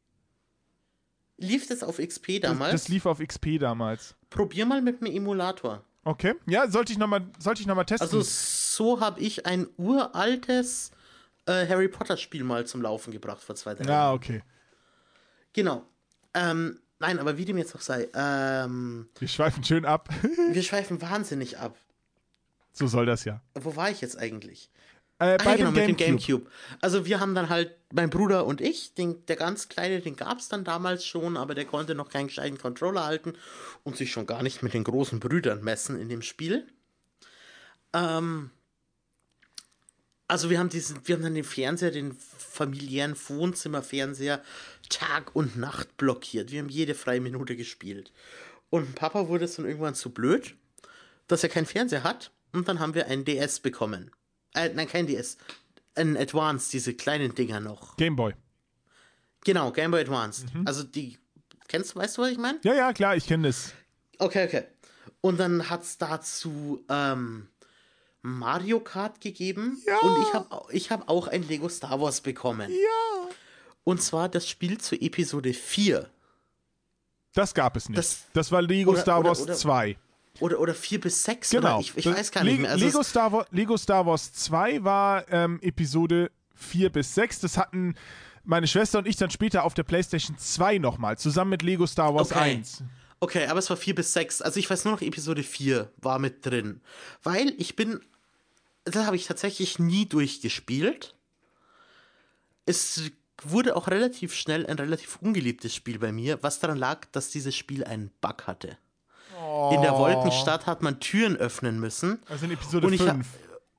Lief das auf X P das, damals? das lief auf X P damals. Probier mal mit einem Emulator. Okay. Ja, sollte ich nochmal noch testen. Also so habe ich ein uraltes äh, Harry Potter Spiel mal zum Laufen gebracht vor zwei, drei ja, Jahren. okay. Genau. Ähm, nein, aber wie dem jetzt auch sei, ähm, Wir schweifen schön ab. wir schweifen wahnsinnig ab. So soll das ja. Wo war ich jetzt eigentlich? Äh, Ah, bei ja, genau, dem mit dem Gamecube. Gamecube. Also wir haben dann halt, mein Bruder und ich, den, der ganz Kleine, den gab es dann damals schon, aber der konnte noch keinen gescheiten Controller halten und sich schon gar nicht mit den großen Brüdern messen in dem Spiel. Ähm, also wir haben diesen, wir haben dann den Fernseher, den familiären Wohnzimmerfernseher Tag und Nacht blockiert. Wir haben jede freie Minute gespielt. Und Papa wurde es dann irgendwann zu blöd, dass er keinen Fernseher hat. Und dann haben wir einen D S bekommen. Äh, nein, kein D S. Ein Advance, diese kleinen Dinger noch. Gameboy. Genau, Game Boy Advance. Mhm. Also die, kennst du, weißt du, was ich meine? Ja, ja, klar, ich kenne das. Okay, okay. Und dann hat es dazu ähm, Mario Kart gegeben. Ja. Und ich habe ich hab auch ein Lego Star Wars bekommen. Ja. Und zwar das Spiel zu Episode vier. Das gab es nicht. Das, Das- war Lego oder- Star oder- Wars oder- zwei. Oder, oder vier bis sechs. Genau. Oder ich, ich Das- weiß gar Le- nicht mehr. Also Lego, es- Star Wars, Lego Star Wars zwei war ähm, Episode vier bis sechs. Das hatten meine Schwester und ich dann später auf der PlayStation zwei nochmal, zusammen mit Lego Star Wars Okay. eins. Okay, aber es war vier bis sechs. Also ich weiß nur noch, Episode vier war mit drin. Weil ich bin. Das habe ich tatsächlich nie durchgespielt. Es wurde auch relativ schnell ein relativ ungeliebtes Spiel bei mir, was daran lag, dass dieses Spiel einen Bug hatte. In der Wolkenstadt hat man Türen öffnen müssen. Also in Episode Und ich ha- fünf.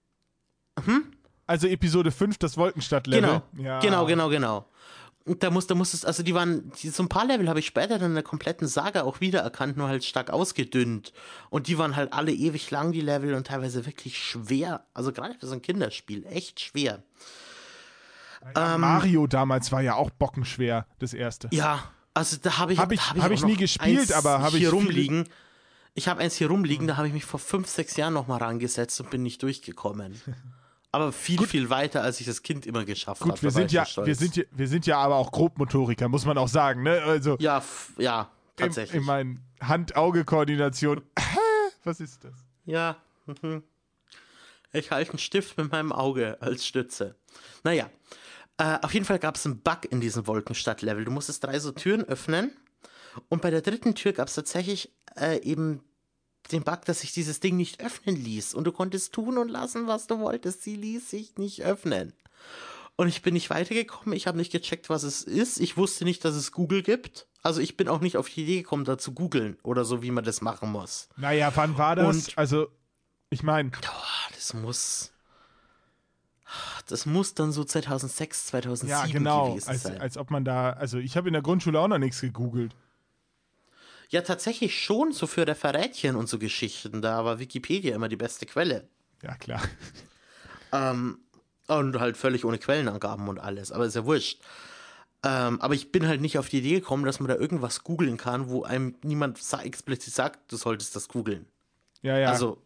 Also Episode fünf, das Wolkenstadt-Level. Genau, Ja. genau, genau, genau. Und da muss, da muss es, also die waren, die, so ein paar Level habe ich später dann in der kompletten Saga auch wiedererkannt, nur halt stark ausgedünnt. Und die waren halt alle ewig lang, die Level, und teilweise wirklich schwer. Also gerade für so ein Kinderspiel, echt schwer. Ja, Mario damals war ja auch bockenschwer, das erste. Ja, also da habe ich, Hab ich- da hab auch ich nie noch gespielt, eins aber habe ich hier viele- rumliegen. Ich habe eins hier rumliegen, da habe ich mich vor fünf, sechs Jahren nochmal rangesetzt und bin nicht durchgekommen. Aber viel, viel weiter, als ich das Kind immer geschafft habe. Gut, wir sind, ja, wir, sind ja, wir sind ja aber auch Grobmotoriker, muss man auch sagen. Ne? Also Ja, f- ja, im, tatsächlich. in meinen Hand-Auge-Koordination. Was ist das? Ja. Mhm. Ich halte einen Stift mit meinem Auge als Stütze. Naja, äh, auf jeden Fall gab es einen Bug in diesem Wolkenstadt-Level. Du musstest drei so Türen öffnen und bei der dritten Tür gab es tatsächlich äh, eben den Bug, dass sich dieses Ding nicht öffnen ließ. Und du konntest tun und lassen, was du wolltest. Sie ließ sich nicht öffnen. Und ich bin nicht weitergekommen. Ich habe nicht gecheckt, was es ist. Ich wusste nicht, dass es Google gibt. Also ich bin auch nicht auf die Idee gekommen, da zu googeln oder so, wie man das machen muss. Naja, wann war das? Und- also, ich meine, Oh, das muss. Das muss dann so zweitausendsechs, zweitausendsieben ja, genau. gewesen Als, sein. als ob man da, also ich habe in der Grundschule auch noch nichts gegoogelt. Ja, tatsächlich schon, so für Referätchen und so Geschichten. Da war Wikipedia immer die beste Quelle. Ja, klar. Ähm, und halt völlig ohne Quellenangaben und alles. Aber ist ja wurscht. Ähm, aber ich bin halt nicht auf die Idee gekommen, dass man da irgendwas googeln kann, wo einem niemand sa- explizit sagt, du solltest das googeln. Ja, ja. Also,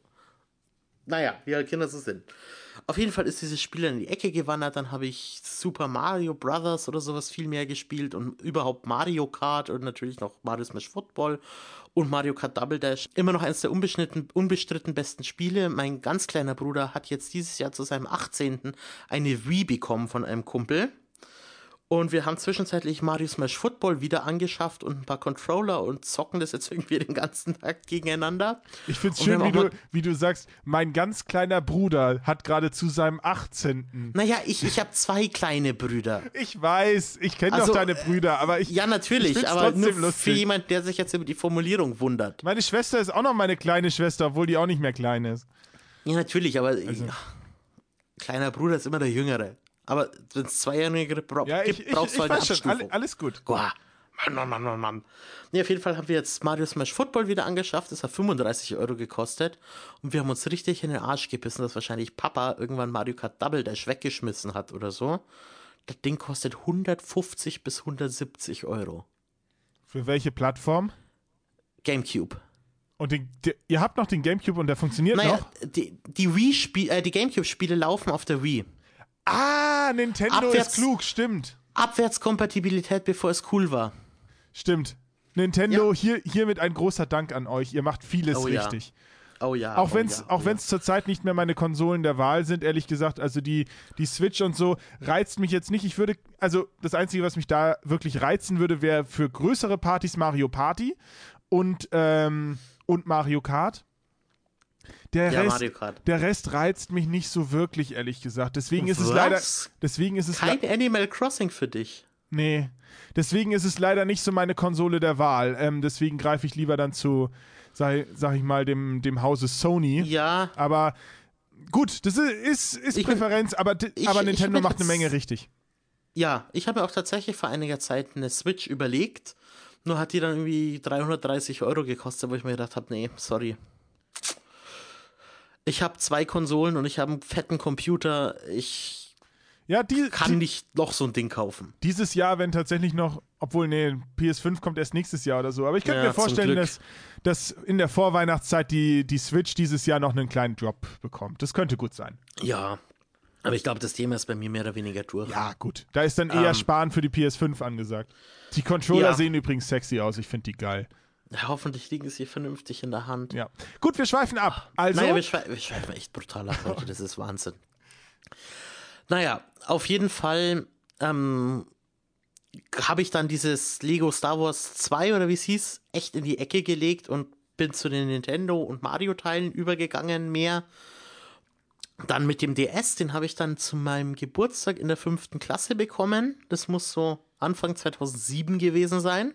naja, wie halt Kinder so sind. Auf jeden Fall ist dieses Spiel in die Ecke gewandert. Dann habe ich Super Mario Brothers oder sowas viel mehr gespielt und überhaupt Mario Kart und natürlich noch Mario Smash Football und Mario Kart Double Dash. Immer noch eines der unbestritten, unbestritten besten Spiele. Mein ganz kleiner Bruder hat jetzt dieses Jahr zu seinem achtzehnten eine Wii bekommen von einem Kumpel. Und wir haben zwischenzeitlich Mario Smash Football wieder angeschafft und ein paar Controller und zocken das jetzt irgendwie den ganzen Tag gegeneinander. Ich finde es Und wir schön, haben wie auch du, mal- wie du sagst, mein ganz kleiner Bruder hat gerade zu seinem achtzehnten Naja, ich, ich habe zwei kleine Brüder. Ich weiß, ich kenne Also, doch deine Brüder, aber ich. Ja, ich natürlich, find's aber nur trotzdem lustig. für jemand, der sich jetzt über die Formulierung wundert. Meine Schwester ist auch noch meine kleine Schwester, obwohl die auch nicht mehr klein ist. Ja, natürlich, aber Also ja, kleiner Bruder ist immer der Jüngere. Aber wenn es Zweijährige bra Ja, ich, gibt, ich, brauchst ich du halt eine weiß schon, Abstufung. alle, alles gut. Boah, Mann, Mann, Mann, Mann, Mann. Nee, auf jeden Fall haben wir jetzt Mario Smash Football wieder angeschafft. Das hat fünfunddreißig Euro gekostet. Und wir haben uns richtig in den Arsch gebissen, dass wahrscheinlich Papa irgendwann Mario Kart Double Dash weggeschmissen hat oder so. Das Ding kostet hundertfünfzig bis hundertsiebzig Euro. Für welche Plattform? Gamecube. Und den, der, ihr habt noch den Gamecube und der funktioniert Naja, noch? die, die Wii-Spiel, äh, die Gamecube-Spiele laufen auf der Wii. Ah, Nintendo Abwärts- ist klug, stimmt. Abwärtskompatibilität, bevor es cool war. Stimmt. Nintendo, Ja. hier, hiermit ein großer Dank an euch. Ihr macht vieles Oh ja. richtig. Oh ja. Auch oh wenn es ja, auch oh wenn's zurzeit nicht mehr meine Konsolen der Wahl sind, ehrlich gesagt, also die, die Switch und so reizt mich jetzt nicht. Ich würde, also das Einzige, was mich da wirklich reizen würde, wäre für größere Partys Mario Party und, ähm, und Mario Kart. Der, Ja, Rest, Mario Kart. der Rest reizt mich nicht so wirklich, ehrlich gesagt. Deswegen ist es Was? leider. Deswegen ist es Kein le- Animal Crossing für dich. Nee. Deswegen ist es leider nicht so meine Konsole der Wahl. Ähm, deswegen greife ich lieber dann zu, sag, sag ich mal, dem, dem Hause Sony. Ja, Aber gut, das ist, ist, ist Ich bin- Präferenz, aber, di- ich- aber ich Nintendo bin macht eine jetzt- Menge richtig. ja, ich habe mir auch tatsächlich vor einiger Zeit eine Switch überlegt. Nur hat die dann irgendwie dreihundertdreißig Euro gekostet, wo ich mir gedacht habe, nee, sorry. Ich habe zwei Konsolen und ich habe einen fetten Computer. Ich Ja, die, kann die, nicht noch so ein Ding kaufen. dieses Jahr, wenn tatsächlich noch, obwohl, nee, P S fünf kommt erst nächstes Jahr oder so, aber ich könnte Ja, mir zum vorstellen, Glück. dass, dass in der Vorweihnachtszeit die, die Switch dieses Jahr noch einen kleinen Drop bekommt. Das könnte gut sein. Ja, aber ich glaube, das Thema ist bei mir mehr oder weniger durch. Ja, gut. Da ist dann eher Ähm, Sparen für die P S fünf angesagt. Die Controller Ja. sehen übrigens sexy aus, ich finde die geil. Ja, hoffentlich liegen sie vernünftig in der Hand. Ja. Gut, wir schweifen ab. Also, Naja, wir, schwe wir schweifen echt brutal ab, Leute. Das ist Wahnsinn. Naja, auf jeden Fall ähm, habe ich dann dieses Lego Star Wars zwei oder wie es hieß, echt in die Ecke gelegt und bin zu den Nintendo- und Mario-Teilen übergegangen mehr. Dann mit dem D S, den habe ich dann zu meinem Geburtstag in der fünften Klasse bekommen. Das muss so Anfang zweitausendsieben gewesen sein.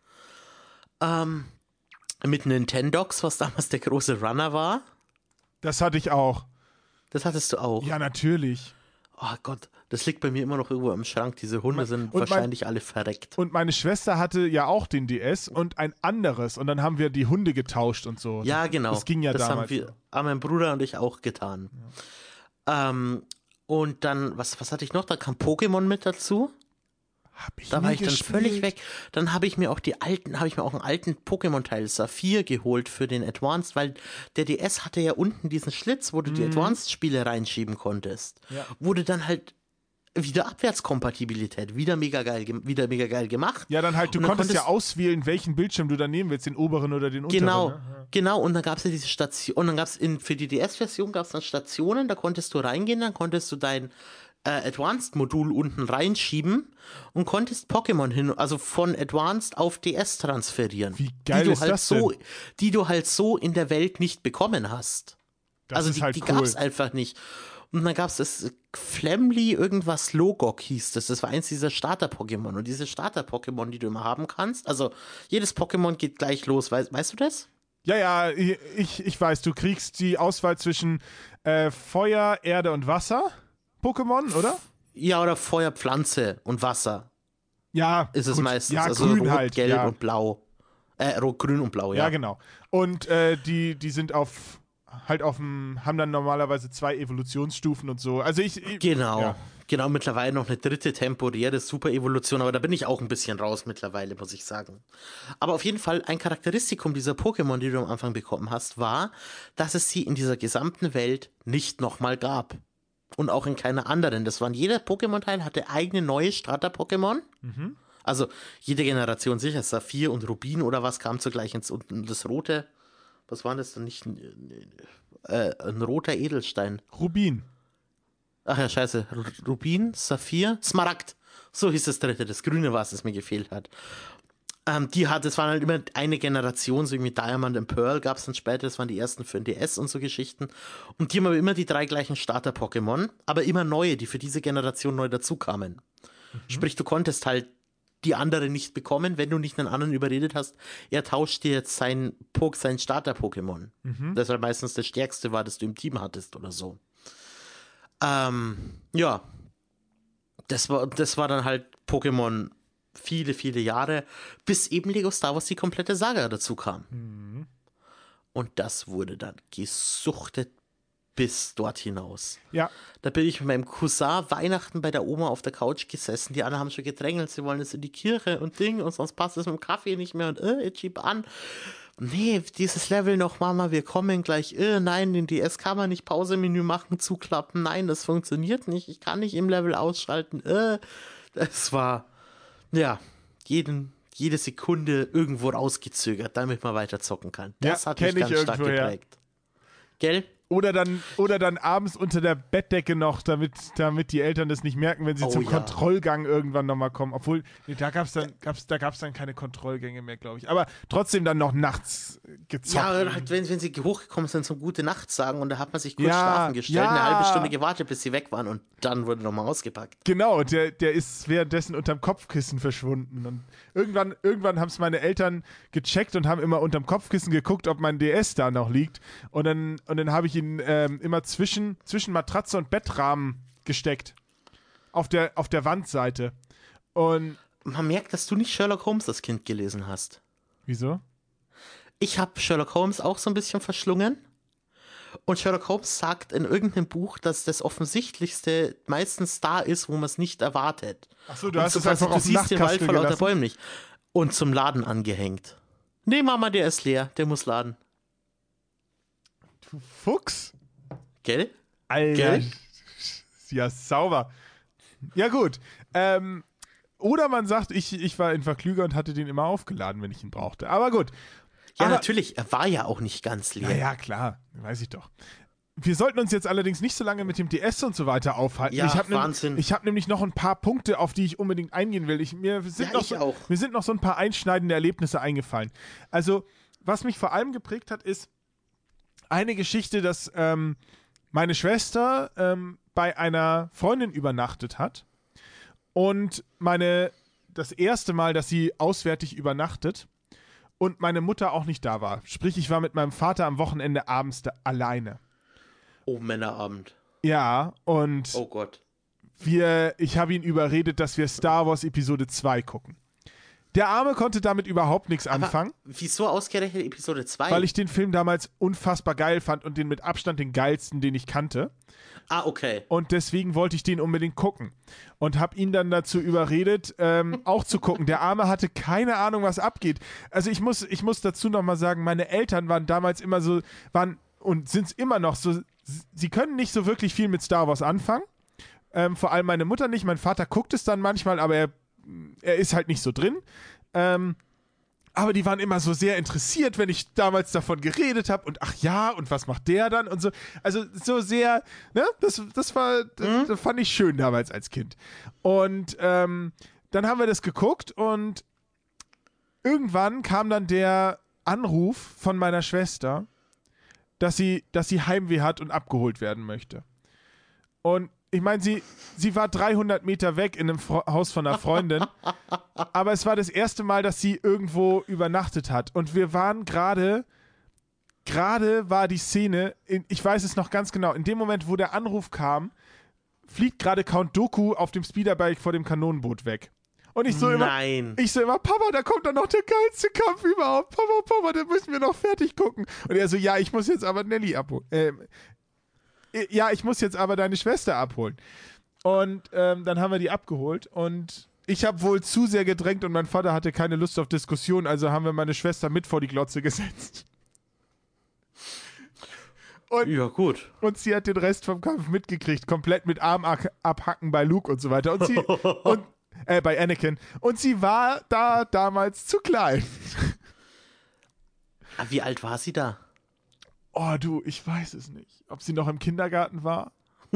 Ähm, mit Nintendox, was damals der große Runner war. das hatte ich auch. Das hattest du auch. Ja, natürlich. Oh Gott, das liegt bei mir immer noch irgendwo im Schrank. Diese Hunde sind und mein- wahrscheinlich alle verreckt. Und meine Schwester hatte ja auch den D S und ein anderes. Und dann haben wir die Hunde getauscht und so. Ja, genau. Das ging ja das damals. haben wir, haben mein Bruder und ich auch getan. Ähm, und dann, was, was hatte ich noch? Da kam Pokémon mit dazu. Hab ich Da nie war ich dann gespielt. völlig weg. Dann habe ich mir auch die alten, habe ich mir auch einen alten Pokémon-Teil Saphir geholt für den Advanced, weil der D S hatte ja unten diesen Schlitz, wo du die Advanced-Spiele reinschieben konntest. Mhm. Ja. Wurde dann halt wieder Abwärtskompatibilität, wieder mega geil, ge- wieder mega geil gemacht. Ja, dann halt, du Und dann konntest ja konntest- auswählen, welchen Bildschirm du dann nehmen willst, den oberen oder den unteren. Genau, Ne? genau. Und dann gab es ja diese Station, und dann gab es für die D S-Version gab es dann Stationen, da konntest du reingehen, dann konntest du dein äh, Advanced-Modul unten reinschieben und konntest Pokémon hin, also von Advanced auf D S transferieren. Wie geil die du ist halt das so, denn? Die du halt so in der Welt nicht bekommen hast. Das also ist die, halt die cool. gab es einfach nicht. Und dann gab es das Flamly irgendwas Logok hieß das. Das war eins dieser Starter-Pokémon. Und diese Starter-Pokémon, die du immer haben kannst, also jedes Pokémon geht gleich los. Weißt, weißt du das? Ja, ja, ich, ich weiß, du kriegst die Auswahl zwischen äh, Feuer, Erde und Wasser Pokémon, oder? Ja, oder Feuer, Pflanze und Wasser Ja, ist es gut. meistens. Ja, also grün rot, halt. gelb ja. und blau. Äh, rot, grün und blau, ja. Ja, genau. Und äh, die, die sind auf, halt auf dem, haben dann normalerweise zwei Evolutionsstufen und so. Also ich. ich Genau. Ja. Genau, mittlerweile noch eine dritte temporäre Super-Evolution, aber da bin ich auch ein bisschen raus mittlerweile, muss ich sagen. Aber auf jeden Fall ein Charakteristikum dieser Pokémon, die du am Anfang bekommen hast, war, dass es sie in dieser gesamten Welt nicht nochmal gab. Und auch in keiner anderen. Das waren, jeder Pokémon-Teil hatte eigene neue Starter-Pokémon. Also jede Generation sicher, Saphir und Rubin oder was kam zugleich ins, und das rote, was war das denn nicht? Äh, ein roter Edelstein. Rubin. Ach ja, scheiße. Ru- Rubin, Saphir, Smaragd. So hieß das dritte. Das Grüne war es, das mir gefehlt hat. Ähm, die hat, das waren halt immer eine Generation, so irgendwie Diamond and Pearl gab es dann später, das waren die ersten für den D S und so Geschichten. Und die haben aber immer die drei gleichen Starter-Pokémon, aber immer neue, die für diese Generation neu dazukamen. Sprich, du konntest halt die andere nicht bekommen, wenn du nicht einen anderen überredet hast, er tauscht dir jetzt sein, Po- sein Starter-Pokémon. Das halt meistens das stärkste war, das du im Team hattest oder so. Ähm, ja. Das war, das war dann halt Pokémon viele, viele Jahre, bis eben Lego Star Wars die komplette Saga dazu kam. Und das wurde dann gesuchtet bis dort hinaus. Ja. Da bin ich mit meinem Cousin Weihnachten bei der Oma auf der Couch gesessen. Die anderen haben schon gedrängelt, sie wollen jetzt in die Kirche und Ding und sonst passt es mit dem Kaffee nicht mehr und äh, ich schieb an. Nee, dieses Level noch, Mama, wir kommen gleich. Äh, nein, den D S kann man nicht Pause-Menü machen, zuklappen. Nein, das funktioniert nicht. Ich kann nicht im Level ausschalten. Äh, das war, ja, jeden, jede Sekunde irgendwo rausgezögert, damit man weiter zocken kann. Das Ja, hat mich kenn ich ganz stark irgendwoher. geprägt. Gell? Oder dann, oder dann abends unter der Bettdecke noch, damit, damit die Eltern das nicht merken, wenn sie Oh, zum ja. Kontrollgang irgendwann nochmal kommen. Obwohl, nee, da gab es dann, gab's, da gab's dann keine Kontrollgänge mehr, glaube ich. Aber trotzdem dann noch nachts gezockt. Ja, oder halt, wenn, wenn sie hochgekommen sind, so gute Nacht sagen und da hat man sich kurz Ja, schlafen gestellt, ja. eine halbe Stunde gewartet, bis sie weg waren und dann wurde nochmal ausgepackt. Genau, und der, der ist währenddessen unterm Kopfkissen verschwunden. Und irgendwann, irgendwann haben es meine Eltern gecheckt und haben immer unterm Kopfkissen geguckt, ob mein D S da noch liegt. Und dann, und dann habe ich ihn ähm, immer zwischen, zwischen Matratze und Bettrahmen gesteckt. Auf der, auf der Wandseite. Und Man merkt, dass du nicht Sherlock Holmes als Kind gelesen hast. wieso? Ich habe Sherlock Holmes auch so ein bisschen verschlungen. Und Sherlock Holmes sagt in irgendeinem Buch, dass das Offensichtlichste meistens da ist, wo man es nicht erwartet. Achso, du Und hast so es quasi, einfach du auf den siehst den Wald Nachtkastel vor lauter gelassen. Bäumen nicht. Und zum Laden angehängt. Nee, Mama, der ist leer. Der muss laden. Du Fuchs. Gell? Alter. Gell? Ja, sauber. Ja, gut. Ähm, oder man sagt, ich, ich war einfach klüger und hatte den immer aufgeladen, wenn ich ihn brauchte. Aber gut. Ja, Aber, natürlich. Er war ja auch nicht ganz leer. Ja, ja, klar. Weiß ich doch. Wir sollten uns jetzt allerdings nicht so lange mit dem D S und so weiter aufhalten. Ja, ich hab Wahnsinn. Nem, ich habe nämlich noch ein paar Punkte, auf die ich unbedingt eingehen will. Ich, mir, sind Ja, noch ich so, auch. mir sind noch so ein paar einschneidende Erlebnisse eingefallen. Also, was mich vor allem geprägt hat, ist eine Geschichte, dass ähm, meine Schwester ähm, bei einer Freundin übernachtet hat. Und meine, das erste Mal, dass sie auswärtig übernachtet und meine Mutter auch nicht da war. Sprich, ich war mit meinem Vater am Wochenende abends da alleine. Oh, Männerabend. Ja, und Oh Gott. wir, ich habe ihn überredet, dass wir Star Wars Episode zwei gucken. Der Arme konnte damit überhaupt nichts anfangen, Aber wieso ausgerechnet Episode zwei? weil ich den Film damals unfassbar geil fand und den mit Abstand den geilsten, den ich kannte. Ah, okay. Und deswegen wollte ich den unbedingt gucken. Und habe ihn dann dazu überredet, ähm, auch zu gucken. Der Arme hatte keine Ahnung, was abgeht. Also ich muss, ich muss dazu nochmal sagen, meine Eltern waren damals immer so, waren und sind es immer noch so, sie können nicht so wirklich viel mit Star Wars anfangen. Ähm, vor allem meine Mutter nicht. Mein Vater guckt es dann manchmal, aber er, er ist halt nicht so drin. Ähm, aber die waren immer so sehr interessiert, wenn ich damals davon geredet habe und ach ja, und was macht der dann und so. Also so sehr, ne, das, das war, das, das fand ich schön damals als Kind. Und ähm, dann haben wir das geguckt und irgendwann kam dann der Anruf von meiner Schwester, dass sie, dass sie Heimweh hat und abgeholt werden möchte. Und ich meine, sie, sie war dreihundert Meter weg in einem Fro- Haus von einer Freundin, aber es war das erste Mal, dass sie irgendwo übernachtet hat. Und wir waren gerade, gerade war die Szene, in, ich weiß es noch ganz genau, in dem Moment, wo der Anruf kam, fliegt gerade Count Dooku auf dem Speederbike vor dem Kanonenboot weg. Und ich so immer, Nein. ich so immer, Papa, da kommt dann noch der geilste Kampf überhaupt. Papa, Papa, da müssen wir noch fertig gucken. Und er so, ja, ich muss jetzt aber Nelly abholen. Ähm, ja, ich muss jetzt aber deine Schwester abholen. Und ähm, dann haben wir die abgeholt und ich habe wohl zu sehr gedrängt und mein Vater hatte keine Lust auf Diskussion, also haben wir meine Schwester mit vor die Glotze gesetzt. Und, Ja, gut. und sie hat den Rest vom Kampf mitgekriegt, komplett mit Arm ab- abhacken bei Luke und so weiter. Und sie, und, äh, bei Anakin. Und sie war da damals zu klein. Ah, wie alt war sie da? Oh, du, ich weiß es nicht. Ob sie noch im Kindergarten war?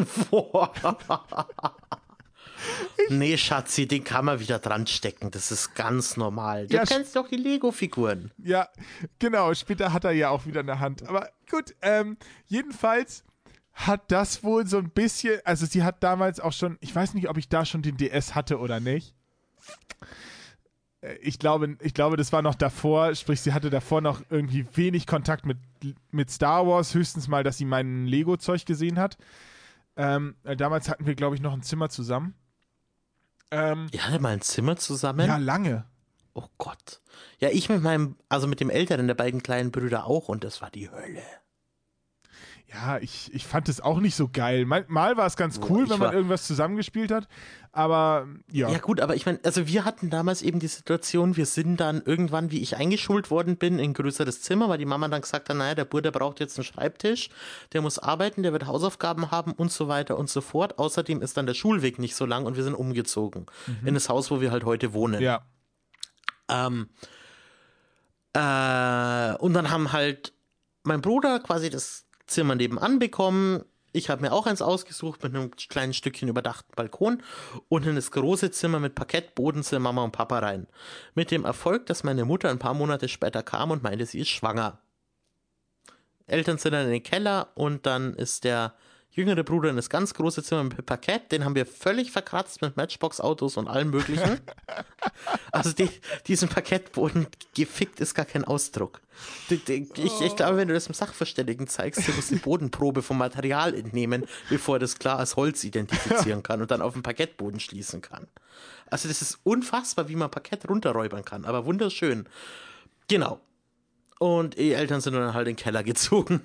Nee, Schatzi, den kann man wieder dran stecken. Das ist ganz normal. Du Ja, sch- kennst doch die Lego-Figuren. Ja, genau. Später hat er ja auch wieder eine Hand. Aber gut, ähm, jedenfalls hat das wohl so ein bisschen, also sie hat damals auch schon, ich weiß nicht, ob ich da schon den D S hatte oder nicht. Äh, Ich glaube, ich glaube, das war noch davor, sprich, sie hatte davor noch irgendwie wenig Kontakt mit, mit Star Wars, höchstens mal, dass sie mein Lego-Zeug gesehen hat. Ähm, äh, damals hatten wir, glaube ich, noch ein Zimmer zusammen. Ähm, Ihr hattet mal ein Zimmer zusammen? ja, lange. Oh Gott. Ja, ich mit meinem, also mit dem älteren der beiden kleinen Brüder auch und das war die Hölle. Ja, ich, ich fand es auch nicht so geil. Mal, mal war es ganz Boah, cool, ich wenn man war- irgendwas zusammengespielt hat, aber ja. Ja gut, aber ich meine, also wir hatten damals eben die Situation, wir sind dann irgendwann, wie ich eingeschult worden bin, in ein größeres Zimmer, weil die Mama dann gesagt hat, naja, der Bruder braucht jetzt einen Schreibtisch, der muss arbeiten, der wird Hausaufgaben haben und so weiter und so fort. Außerdem ist dann der Schulweg nicht so lang und wir sind umgezogen in das Haus, wo wir halt heute wohnen. Ja. Ähm, äh, und dann haben halt mein Bruder quasi das Zimmer nebenan bekommen. Ich habe mir auch eins ausgesucht mit einem kleinen Stückchen überdachten Balkon und in das große Zimmer mit Parkettboden sind Mama und Papa rein. Mit dem Erfolg, dass meine Mutter ein paar Monate später kam und meinte, sie ist schwanger. Eltern sind dann in den Keller und dann ist der jüngere Bruder in das ganz große Zimmer mit Parkett. Den haben wir völlig verkratzt mit Matchbox-Autos und allem möglichen. Also die, diesen Parkettboden gefickt ist gar kein Ausdruck. Die, die, ich, ich glaube, wenn du das dem Sachverständigen zeigst, du musst die Bodenprobe vom Material entnehmen, bevor er das klar als Holz identifizieren kann und dann auf den Parkettboden schließen kann. Also das ist unfassbar, wie man Parkett runterräubern kann, aber wunderschön. Genau. Und die Eltern sind dann halt in den Keller gezogen.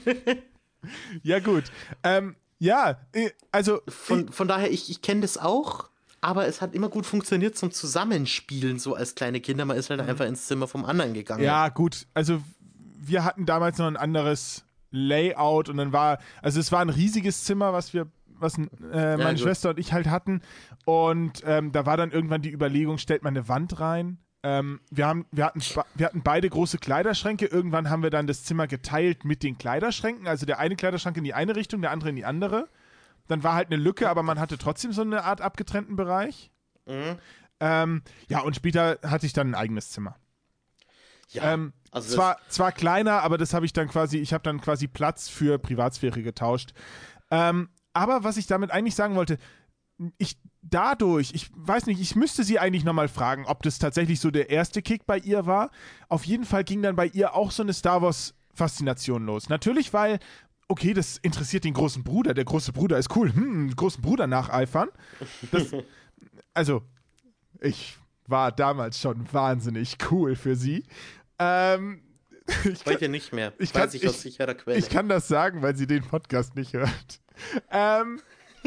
Ja, gut. Ähm, ja, also. Von, von daher, ich, ich kenne das auch, aber es hat immer gut funktioniert zum Zusammenspielen, so als kleine Kinder. Man ist halt einfach ins Zimmer vom anderen gegangen. Ja, gut. Also, wir hatten damals noch ein anderes Layout und dann war, also, es war ein riesiges Zimmer, was wir, was äh, meine ja, Schwester und ich halt hatten. Und ähm, da war dann irgendwann die Überlegung, stellt man eine Wand rein? Ähm, wir, haben, wir, hatten, wir hatten beide große Kleiderschränke. Irgendwann haben wir dann das Zimmer geteilt mit den Kleiderschränken. Also der eine Kleiderschrank in die eine Richtung, der andere in die andere. Dann war halt eine Lücke, aber man hatte trotzdem so eine Art abgetrennten Bereich. Mhm. Ähm, ja, und später hatte ich dann ein eigenes Zimmer. Ja, ähm, also zwar, zwar kleiner, aber das habe ich dann quasi, ich habe dann quasi Platz für Privatsphäre getauscht. Ähm, aber was ich damit eigentlich sagen wollte, ich dadurch, ich weiß nicht, ich müsste sie eigentlich nochmal fragen, ob das tatsächlich so der erste Kick bei ihr war. Auf jeden Fall ging dann bei ihr auch so eine Star Wars-Faszination los. Natürlich, weil, okay, das interessiert den großen Bruder, der große Bruder ist cool, hm, großen Bruder nacheifern. Das, also, ich war damals schon wahnsinnig cool für sie. Ähm, ich Heute kann, nicht mehr, ich weiß kann, ich aus sicherer Quelle. Ich kann das sagen, weil sie den Podcast nicht hört. Ähm...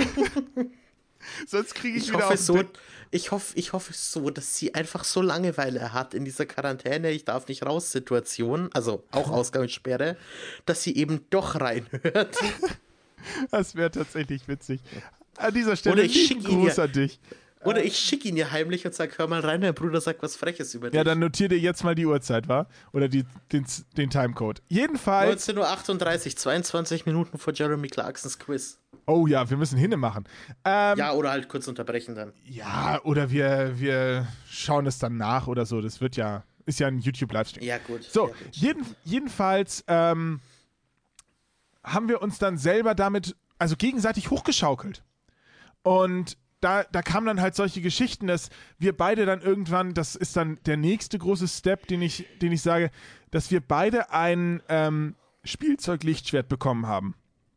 Sonst kriege ich, ich wieder hoffe auf so, ich hoffe, ich hoffe so, dass sie einfach so Langeweile hat in dieser Quarantäne, ich darf nicht raus Situation, also auch Ausgangssperre, dass sie eben doch reinhört. Das wäre tatsächlich witzig. An dieser Stelle lieben Gruß an dich. Oder ich schicke ihn ihr heimlich und sage, hör mal rein, dein Bruder sagt was Freches über dich. Ja, dann notier dir jetzt mal die Uhrzeit, wa? Oder die, den, den Timecode. Jedenfalls... neunzehn Uhr achtunddreißig, zweiundzwanzig Minuten vor Jeremy Clarksons Quiz. Oh ja, wir müssen hinne machen. Ähm, ja, oder halt kurz unterbrechen dann. Ja, oder wir, wir schauen es dann nach oder so. Das wird ja... Ist ja ein YouTube-Livestream. Ja, gut. So, ja, gut. Jeden, jedenfalls ähm, haben wir uns dann selber damit, also gegenseitig hochgeschaukelt. Und... Da, da kamen dann halt solche Geschichten, dass wir beide dann irgendwann, das ist dann der nächste große Step, den ich, den ich sage, dass wir beide ein ähm, Spielzeug-Lichtschwert bekommen haben.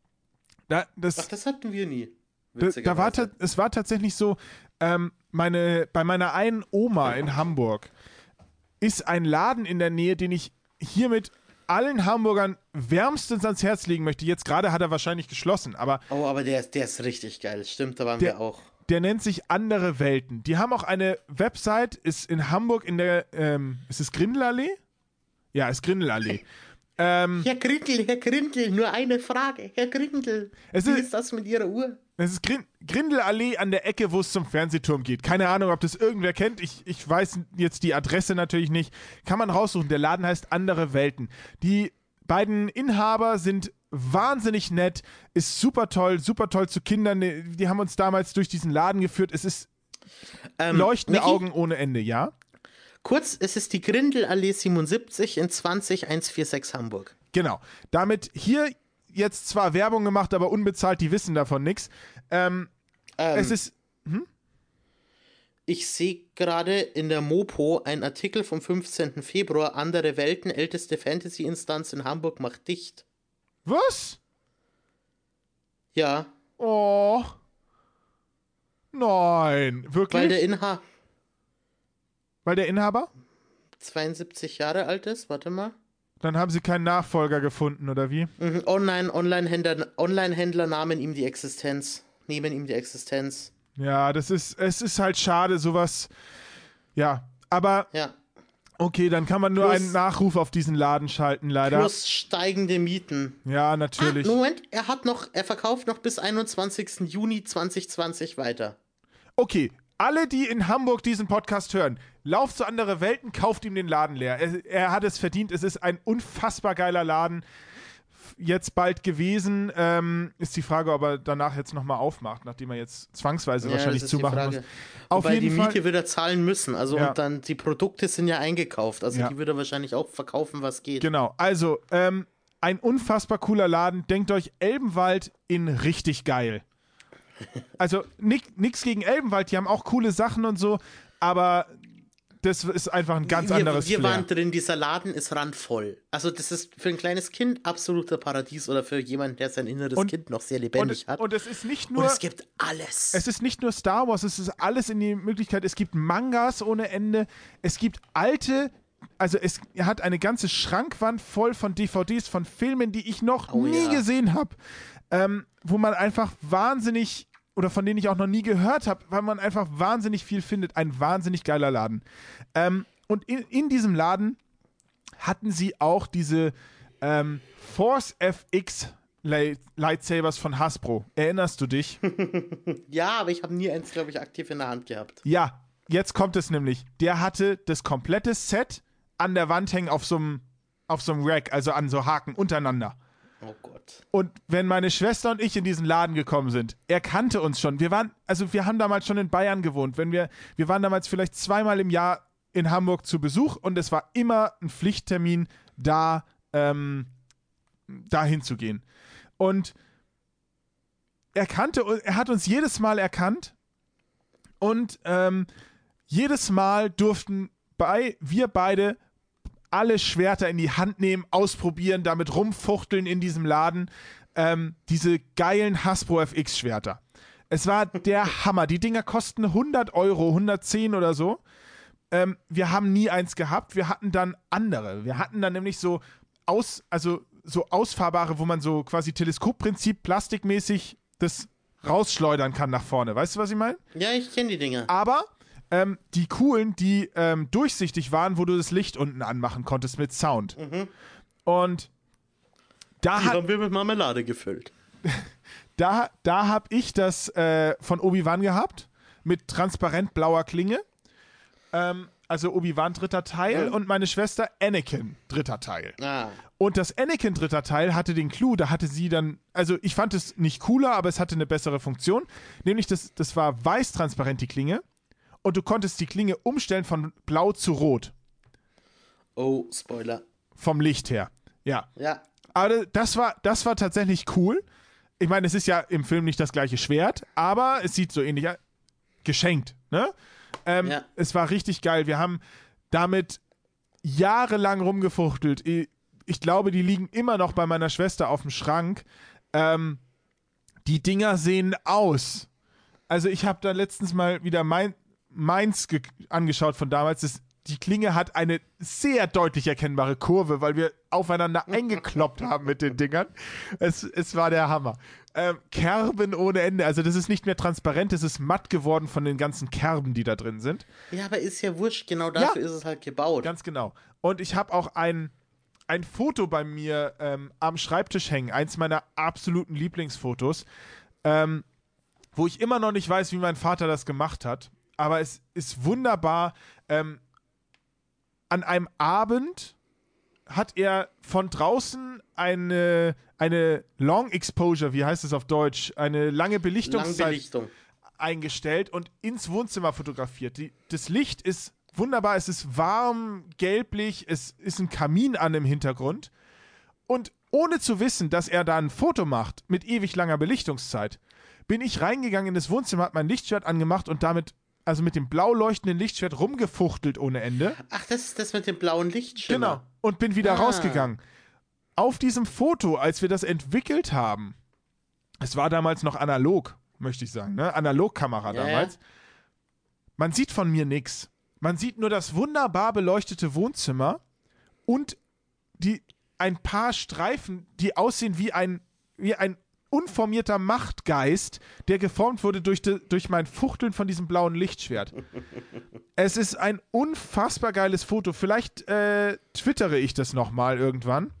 Da, das, Ach, das hatten wir nie. Da, da war ta- es war tatsächlich so, ähm, meine, bei meiner einen Oma in Hamburg ist ein Laden in der Nähe, den ich hiermit allen Hamburgern wärmstens ans Herz legen möchte. Jetzt gerade hat er wahrscheinlich geschlossen, aber... Oh, aber der, der ist richtig geil. Stimmt, da waren der, wir auch. Der nennt sich Andere Welten. Die haben auch eine Website, ist in Hamburg in der, ähm, ist es Grindelallee? Ja, ist Grindelallee. Ähm, Herr Grindel, Herr Grindel, nur eine Frage. Herr Grindel, es wie ist, ist das mit Ihrer Uhr? Es ist Grin- Grindelallee an der Ecke, wo es zum Fernsehturm geht. Keine Ahnung, ob das irgendwer kennt. Ich, ich weiß jetzt die Adresse natürlich nicht. Kann man raussuchen. Der Laden heißt Andere Welten. Die beiden Inhaber sind wahnsinnig nett, ist super toll, super toll zu Kindern. Die haben uns damals durch diesen Laden geführt. Es ist ähm, leuchtende Michi? Augen ohne Ende, ja? Kurz, es ist die Grindelallee siebenundsiebzig in zwanzig einhundertsechsundvierzig Hamburg. Genau. Damit hier jetzt zwar Werbung gemacht, aber unbezahlt, die wissen davon nichts. Ähm, ähm, es ist... Hm? Ich sehe gerade in der Mopo einen Artikel vom fünfzehnten Februar, Andere Welten, älteste Fantasy-Instanz in Hamburg macht dicht. Was? Ja. Oh. Nein. Wirklich? Weil der Inhaber... Weil der Inhaber? zweiundsiebzig Jahre alt ist, warte mal. Dann haben sie keinen Nachfolger gefunden, oder wie? Mhm. Online, Online-Händler, Online-Händler nahmen ihm die Existenz. Nehmen ihm die Existenz. Ja, das ist, es ist halt schade, sowas. Ja, aber... Ja. Okay, dann kann man nur plus, einen Nachruf auf diesen Laden schalten, leider. Plus steigende Mieten. Ja, natürlich. Ah, Moment, er hat noch, er verkauft noch bis einundzwanzigsten Juni zweitausendzwanzig weiter. Okay, alle, die in Hamburg diesen Podcast hören, lauft zu Andere Welten, kauft ihm den Laden leer. Er, er hat es verdient, es ist ein unfassbar geiler Laden. jetzt bald gewesen. Ähm, ist die Frage, ob er danach jetzt nochmal aufmacht, nachdem er jetzt zwangsweise Ja, wahrscheinlich das ist die zumachen Frage. muss. Auf Wobei jeden die Fall. Miete wird er zahlen müssen. Also Ja. und dann die Produkte sind ja eingekauft. Also Ja. die wird er wahrscheinlich auch verkaufen, was geht. Genau, also ähm, ein unfassbar cooler Laden. Denkt euch, Elbenwald in richtig geil. Also nichts gegen Elbenwald, die haben auch coole Sachen und so, aber das ist einfach ein ganz wir, anderes Wir Flair. waren drin, dieser Laden ist randvoll. Also das ist für ein kleines Kind absoluter Paradies oder für jemanden, der sein inneres Und- Kind noch sehr lebendig und, hat. und es ist nicht Und nur es gibt alles. es ist nicht nur Star Wars, es ist alles in die Möglichkeit. Es gibt Mangas ohne Ende. Es gibt alte, also es hat eine ganze Schrankwand voll von D V Ds, von Filmen, die ich noch Oh nie ja. gesehen habe. Ähm, wo man einfach wahnsinnig, oder von denen ich auch noch nie gehört habe, weil man einfach wahnsinnig viel findet. Ein wahnsinnig geiler Laden. Ähm, und in, in diesem Laden hatten sie auch diese ähm, Force F X Light- Lightsabers von Hasbro. Erinnerst du dich? Ja, aber ich habe nie eins, glaube ich, aktiv in der Hand gehabt. Ja, jetzt kommt es nämlich. Der hatte das komplette Set an der Wand hängen auf so einem auf so einem Rack, also an so Haken untereinander. Oh Gott. Und wenn meine Schwester und ich in diesen Laden gekommen sind, er kannte uns schon. Wir waren, also wir haben damals schon in Bayern gewohnt. Wenn wir, wir waren damals vielleicht zweimal im Jahr in Hamburg zu Besuch und es war immer ein Pflichttermin, da ähm, dahin zu gehen. Und er kannte, er hat uns jedes Mal erkannt und ähm, jedes Mal durften bei, wir beide alle Schwerter in die Hand nehmen, ausprobieren, damit rumfuchteln in diesem Laden. Ähm, diese geilen Hasbro F X-Schwerter. Es war der Hammer. Die Dinger kosten hundert Euro, hundertzehn oder so. Ähm, wir haben nie eins gehabt. Wir hatten dann andere. Wir hatten dann nämlich so aus, also so ausfahrbare, wo man so quasi Teleskopprinzip plastikmäßig das rausschleudern kann nach vorne. Weißt du, was ich meine? Ja, ich kenne die Dinger. Aber ähm, die coolen, die ähm, durchsichtig waren, wo du das Licht unten anmachen konntest mit Sound. Mhm. Und da Die hat, haben wir mit Marmelade gefüllt. da, da habe ich das äh, von Obi-Wan gehabt, mit transparent blauer Klinge. Ähm, also Obi-Wan dritter Teil Mhm. und meine Schwester Anakin dritter Teil. Ah. Und das Anakin dritter Teil hatte den Clou, da hatte sie dann, also ich fand es nicht cooler, aber es hatte eine bessere Funktion. Nämlich, das, das war weiß transparent, die Klinge. Und du konntest die Klinge umstellen von blau zu rot. Oh, Spoiler. Vom Licht her. Ja. Ja. Aber das war, das war tatsächlich cool. Ich meine, es ist ja im Film nicht das gleiche Schwert, aber es sieht so ähnlich aus. Geschenkt, ne? Ähm, Ja. Es war richtig geil. Wir haben damit jahrelang rumgefuchtelt. Ich, ich glaube, die liegen immer noch bei meiner Schwester auf dem Schrank. Ähm, die Dinger sehen aus. Also ich habe da letztens mal wieder mein, meins ge- angeschaut von damals. Das, die Klinge hat eine sehr deutlich erkennbare Kurve, weil wir aufeinander eingekloppt haben mit den Dingern. Es, es war der Hammer. Ähm, Kerben ohne Ende. Also das ist nicht mehr transparent, es ist matt geworden von den ganzen Kerben, die da drin sind. Ja, aber ist ja wurscht. Genau dafür Ja. ist es halt gebaut. Ganz genau. Und ich habe auch ein, ein Foto bei mir ähm, am Schreibtisch hängen. Eins meiner absoluten Lieblingsfotos. Ähm, wo ich immer noch nicht weiß, wie mein Vater das gemacht hat. Aber es ist wunderbar. Ähm, an einem Abend hat er von draußen eine, eine Long Exposure, wie heißt es auf Deutsch, eine lange Belichtungszeit Langbelichtung. eingestellt und ins Wohnzimmer fotografiert. Die, das Licht ist wunderbar, es ist warm, gelblich, es ist ein Kamin an im Hintergrund. Und ohne zu wissen, dass er da ein Foto macht mit ewig langer Belichtungszeit, bin ich reingegangen in das Wohnzimmer, habe mein Lichtschwert angemacht und damit, also mit dem blau leuchtenden Lichtschwert rumgefuchtelt ohne Ende. Ach, das ist das mit dem blauen Lichtschimmer. Genau. Und bin wieder Ah. rausgegangen. Auf diesem Foto, als wir das entwickelt haben, es war damals noch analog, möchte ich sagen, ne? Analogkamera Ja, damals. ja. Man sieht von mir nichts. Man sieht nur das wunderbar beleuchtete Wohnzimmer und die, ein paar Streifen, die aussehen wie ein, wie ein unformierter Machtgeist, der geformt wurde durch, de, durch mein Fuchteln von diesem blauen Lichtschwert. Es ist ein unfassbar geiles Foto. Vielleicht äh, twittere ich das nochmal irgendwann.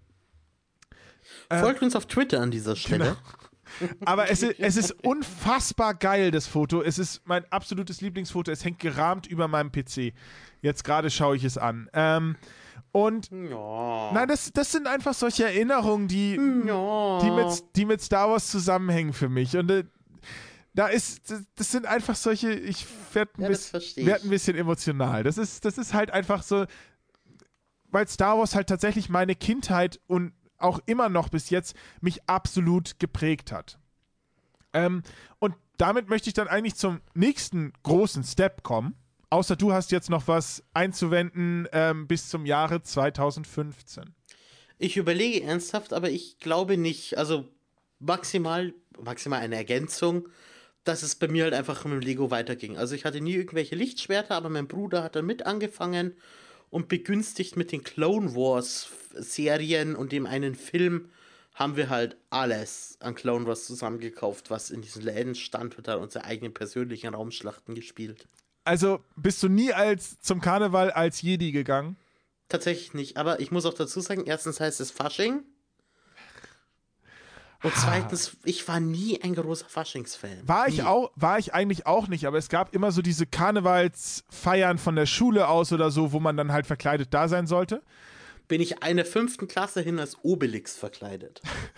Folgt uns auf Twitter an dieser Stelle. Genau. Aber es ist, es ist unfassbar geil, das Foto. Es ist mein absolutes Lieblingsfoto. Es hängt gerahmt über meinem P C. Jetzt gerade schaue ich es an. Ähm, Und Ja. nein, das, das sind einfach solche Erinnerungen, die, Ja. die, mit, die mit Star Wars zusammenhängen für mich. Und äh, da ist, das, das sind einfach solche, ich werde ein, Ja, das bisschen- versteh werd ich. ein bisschen emotional. Das ist, das ist halt einfach so, weil Star Wars halt tatsächlich meine Kindheit und auch immer noch bis jetzt mich absolut geprägt hat. Ähm, und damit möchte ich dann eigentlich zum nächsten großen Step kommen. Außer du hast jetzt noch was einzuwenden ähm, bis zum Jahre zwanzig fünfzehn. Ich überlege ernsthaft, aber ich glaube nicht. Also maximal, maximal eine Ergänzung, dass es bei mir halt einfach mit dem Lego weiterging. Also ich hatte nie irgendwelche Lichtschwerter, aber mein Bruder hat dann mit angefangen und begünstigt mit den Clone Wars Serien und dem einen Film haben wir halt alles an Clone Wars zusammengekauft, was in diesen Läden stand, und da unsere eigenen persönlichen Raumschlachten gespielt. Also bist du nie als zum Karneval als Jedi gegangen? Tatsächlich nicht, aber ich muss auch dazu sagen, erstens heißt es Fasching und zweitens, ich war nie ein großer Faschingsfan. War ich nie. auch, war ich eigentlich auch nicht, aber es gab immer so diese Karnevalsfeiern von der Schule aus oder so, wo man dann halt verkleidet da sein sollte. Bin ich einer fünften Klasse hin als Obelix verkleidet.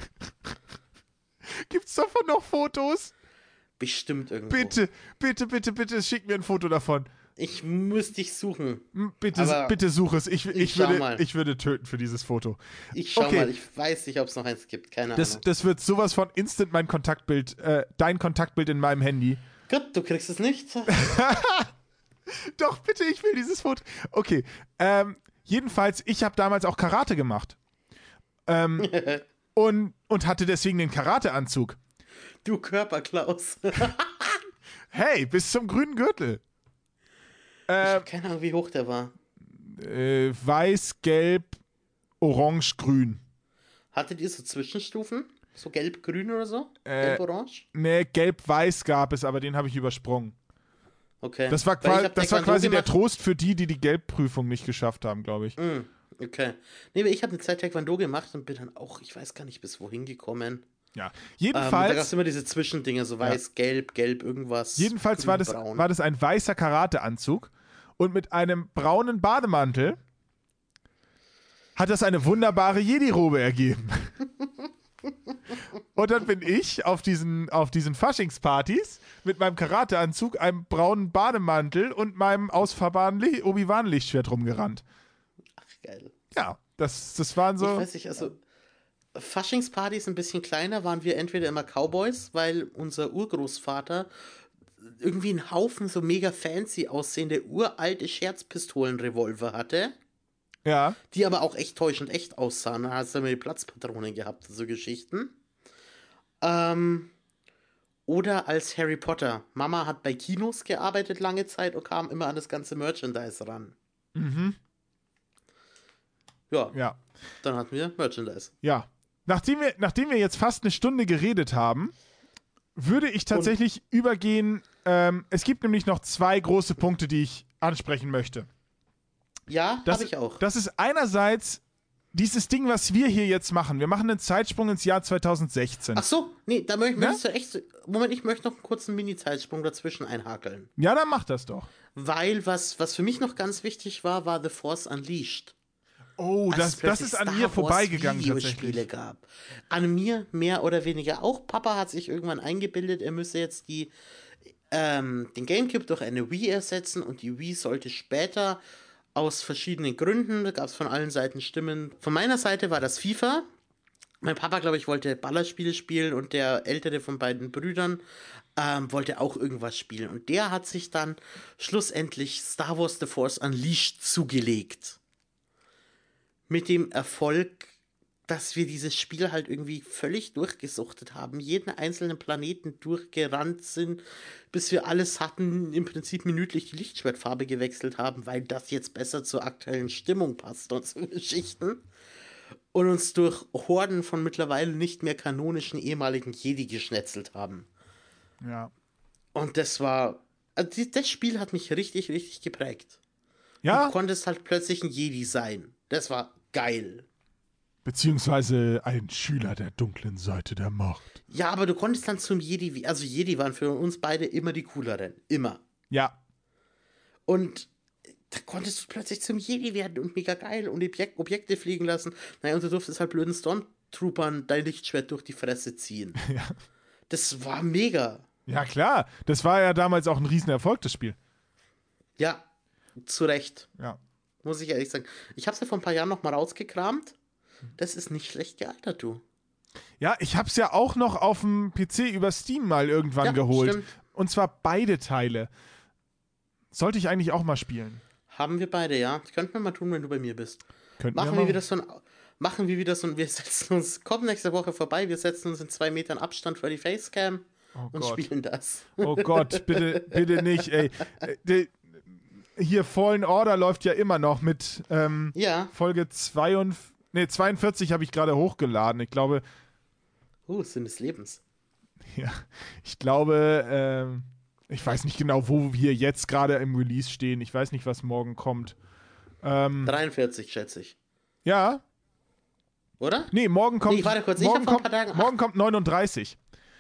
Gibt's davon noch Fotos? Bestimmt irgendwo. Bitte, bitte, bitte, bitte, schick mir ein Foto davon. Ich müsste dich suchen. M, Bitte, Aber bitte such es. Ich, ich, ich schau würde, mal. ich würde töten für dieses Foto. Ich schau Okay. mal, ich weiß nicht, ob es noch eins gibt. Keine Das, Ahnung. das wird sowas von instant mein Kontaktbild, äh, dein Kontaktbild in meinem Handy. Gut, du kriegst es nicht. Doch, bitte, ich will dieses Foto. Okay, ähm, jedenfalls, ich habe damals auch Karate gemacht. Ähm, und, und hatte deswegen den Karateanzug. Du Körperklaus. Hey, bis zum grünen Gürtel. Ich Äh, hab keine Ahnung, wie hoch der war. äh, weiß, gelb, orange, grün. Hattet ihr so Zwischenstufen? So gelb-grün oder so? Äh, Gelb-orange? Ne, gelb-weiß gab es, aber den habe ich übersprungen. Okay. Das war, Weil ich qua- hab das war Taekwondo quasi der gemacht. Trost für die, die die Gelbprüfung nicht geschafft haben, glaube ich. Mm, okay. Nee, aber ich habe eine Zeit Taekwondo gemacht und bin dann auch, ich weiß gar nicht, bis wohin gekommen. Ja. Ähm, da gab Jedenfalls, es immer diese Zwischendinge, so weiß, gelb, gelb, irgendwas. jedenfalls grün, war, das, braun. war das ein weißer Karateanzug und mit einem braunen Bademantel hat das eine wunderbare Jedi-Robe ergeben. Und dann bin ich auf diesen, auf diesen Faschingspartys mit meinem Karateanzug, einem braunen Bademantel und meinem ausfahrbaren Li- Obi-Wan-Lichtschwert rumgerannt. Geil. Ja, das, das waren Ich so. weiß nicht, also Faschingspartys ein bisschen kleiner waren wir entweder immer Cowboys, weil unser Urgroßvater irgendwie einen Haufen so mega fancy aussehende uralte Scherzpistolenrevolver hatte, Ja. die aber auch echt täuschend echt aussahen. Da hast du immer die Platzpatronen gehabt, so Geschichten. Ähm, oder als Harry Potter. Mama hat bei Kinos gearbeitet lange Zeit und kam immer an das ganze Merchandise ran. Mhm. Ja, Ja. dann hatten wir Merchandise. Ja. Nachdem wir, nachdem wir jetzt fast eine Stunde geredet haben, würde ich tatsächlich übergehen. Ähm, es gibt nämlich noch zwei große Punkte, die ich ansprechen möchte. Ja, Das, habe ich auch. Das ist einerseits dieses Ding, was wir hier jetzt machen. Wir machen einen Zeitsprung ins Jahr zwanzig sechzehn. Ach so, nee, da möcht, Ne? möchtest du echt. Moment, ich möchte noch einen kurzen Mini-Zeitsprung dazwischen einhakeln. Ja, dann mach das doch. Weil was, was für mich noch ganz wichtig war, war The Force Unleashed. Oh, Als das, es das plötzlich ist an Star mir Wars vorbeigegangen Videospiele tatsächlich. gab. An mir mehr oder weniger auch. Papa hat sich irgendwann eingebildet, er müsse jetzt die, ähm, den Gamecube durch eine Wii ersetzen und die Wii sollte später aus verschiedenen Gründen, da gab es von allen Seiten Stimmen. Von meiner Seite war das FIFA. Mein Papa, glaube ich, wollte Ballerspiele spielen und der ältere von beiden Brüdern ähm, wollte auch irgendwas spielen. Und der hat sich dann schlussendlich Star Wars The Force Unleashed zugelegt. Mit dem Erfolg, dass wir dieses Spiel halt irgendwie völlig durchgesuchtet haben, jeden einzelnen Planeten durchgerannt sind, bis wir alles hatten, im Prinzip minütlich die Lichtschwertfarbe gewechselt haben, weil das jetzt besser zur aktuellen Stimmung passt und so Geschichten. Und uns durch Horden von mittlerweile nicht mehr kanonischen ehemaligen Jedi geschnetzelt haben. Ja. Und das war, also die- das Spiel hat mich richtig, richtig geprägt. Ja, Du konntest halt plötzlich ein Jedi sein. Das war geil. beziehungsweise ein Schüler der dunklen Seite der Macht. Ja, aber du konntest dann zum Jedi, also Jedi waren für uns beide immer die cooleren. Immer. Ja, Und da konntest du plötzlich zum Jedi werden und mega geil und Objek- Objekte fliegen lassen. Naja, und du durftest halt blöden Stormtroopern dein Lichtschwert durch die Fresse ziehen. Ja. Das war mega. Ja, klar. Das war ja damals auch ein Riesenerfolg, das Spiel. Ja, zu Recht. Ja. Muss ich ehrlich sagen. Ich habe es ja vor ein paar Jahren noch mal rausgekramt. Das ist nicht schlecht gealtert, du. Ja, ich hab's ja auch noch auf dem P C über Steam mal irgendwann Ja, geholt. stimmt. Und zwar beide Teile. Sollte ich eigentlich auch mal spielen. Haben wir beide, ja. Das könnten wir mal tun, wenn du bei mir bist. Könnten Machen wir wir mal. wieder so ein... Machen wir wieder so ein... Wir setzen uns... Kommt nächste Woche vorbei. Wir setzen uns in zwei Metern Abstand vor die Facecam Oh und Gott. spielen das. Oh Gott, bitte, bitte nicht, ey. Äh, die- Hier Fallen Order läuft ja immer noch mit ähm, Ja. Folge zweiundvierzig, nee, zweiundvierzig habe ich gerade hochgeladen. Ich glaube, Uh, Sinn des Lebens. ja, ich glaube, ähm, ich weiß nicht genau, wo wir jetzt gerade im Release stehen. Ich weiß nicht, was morgen kommt. Ähm, dreiundvierzig, schätze ich. ja, Oder? nee, morgen kommt, Nee, warte kurz, ich morgen, hab vor ein kommt paar Tagen morgen kommt neununddreißig.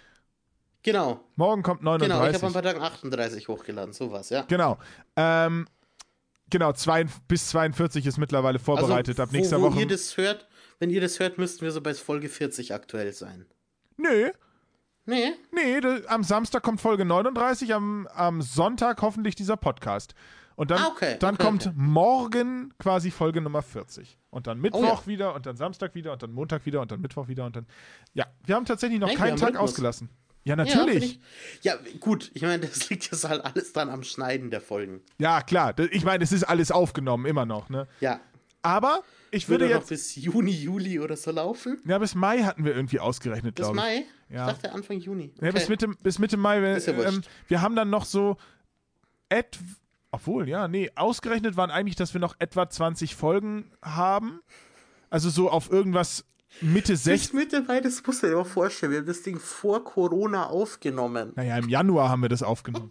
Genau. Morgen kommt Genau, ich neununddreißig. habe vor ein paar Tagen achtunddreißig hochgeladen. Sowas, ja. Genau. Ähm, genau, zwei, bis zweiundvierzig ist mittlerweile vorbereitet. Ab wo, nächster wo Woche. ihr das hört, wenn ihr das hört, müssten wir so bei Folge vierzig aktuell sein. Nö, Nee? nee, das, am Samstag kommt Folge neununddreißig, am, am Sonntag hoffentlich dieser Podcast. Und dann, Ah, okay, dann okay, kommt okay. morgen quasi Folge Nummer vierzig. Und dann Mittwoch ja. wieder und dann Samstag wieder und dann Montag wieder und dann Mittwoch wieder und dann. Ja, wir haben tatsächlich noch Hey, wir keinen haben Tag Rhythmus. ausgelassen. Ja, Ja, natürlich. find ich, ja, gut. Ich meine, das liegt jetzt halt alles dann am Schneiden der Folgen. Ja, klar. Das- Ich meine, es ist alles aufgenommen, immer noch. Ne? Ja. Aber ich würde Würde noch jetzt. bis Juni, Juli oder so laufen? Ja, bis Mai hatten wir irgendwie ausgerechnet, Bis glaube ich. Mai? Ja. Ich dachte Anfang Juni. Okay. Ja, bis, Mitte, bis Mitte Mai. Wir, Ist ja wurscht. ähm, wir haben dann noch so. Et, obwohl, ja, nee, ausgerechnet waren eigentlich, dass wir noch etwa zwanzig Folgen haben. Also so auf irgendwas Mitte Bis sechzig. Mitte Mai, das musst du dir auch vorstellen. Wir haben das Ding vor Corona aufgenommen. Naja, im Januar haben wir das aufgenommen.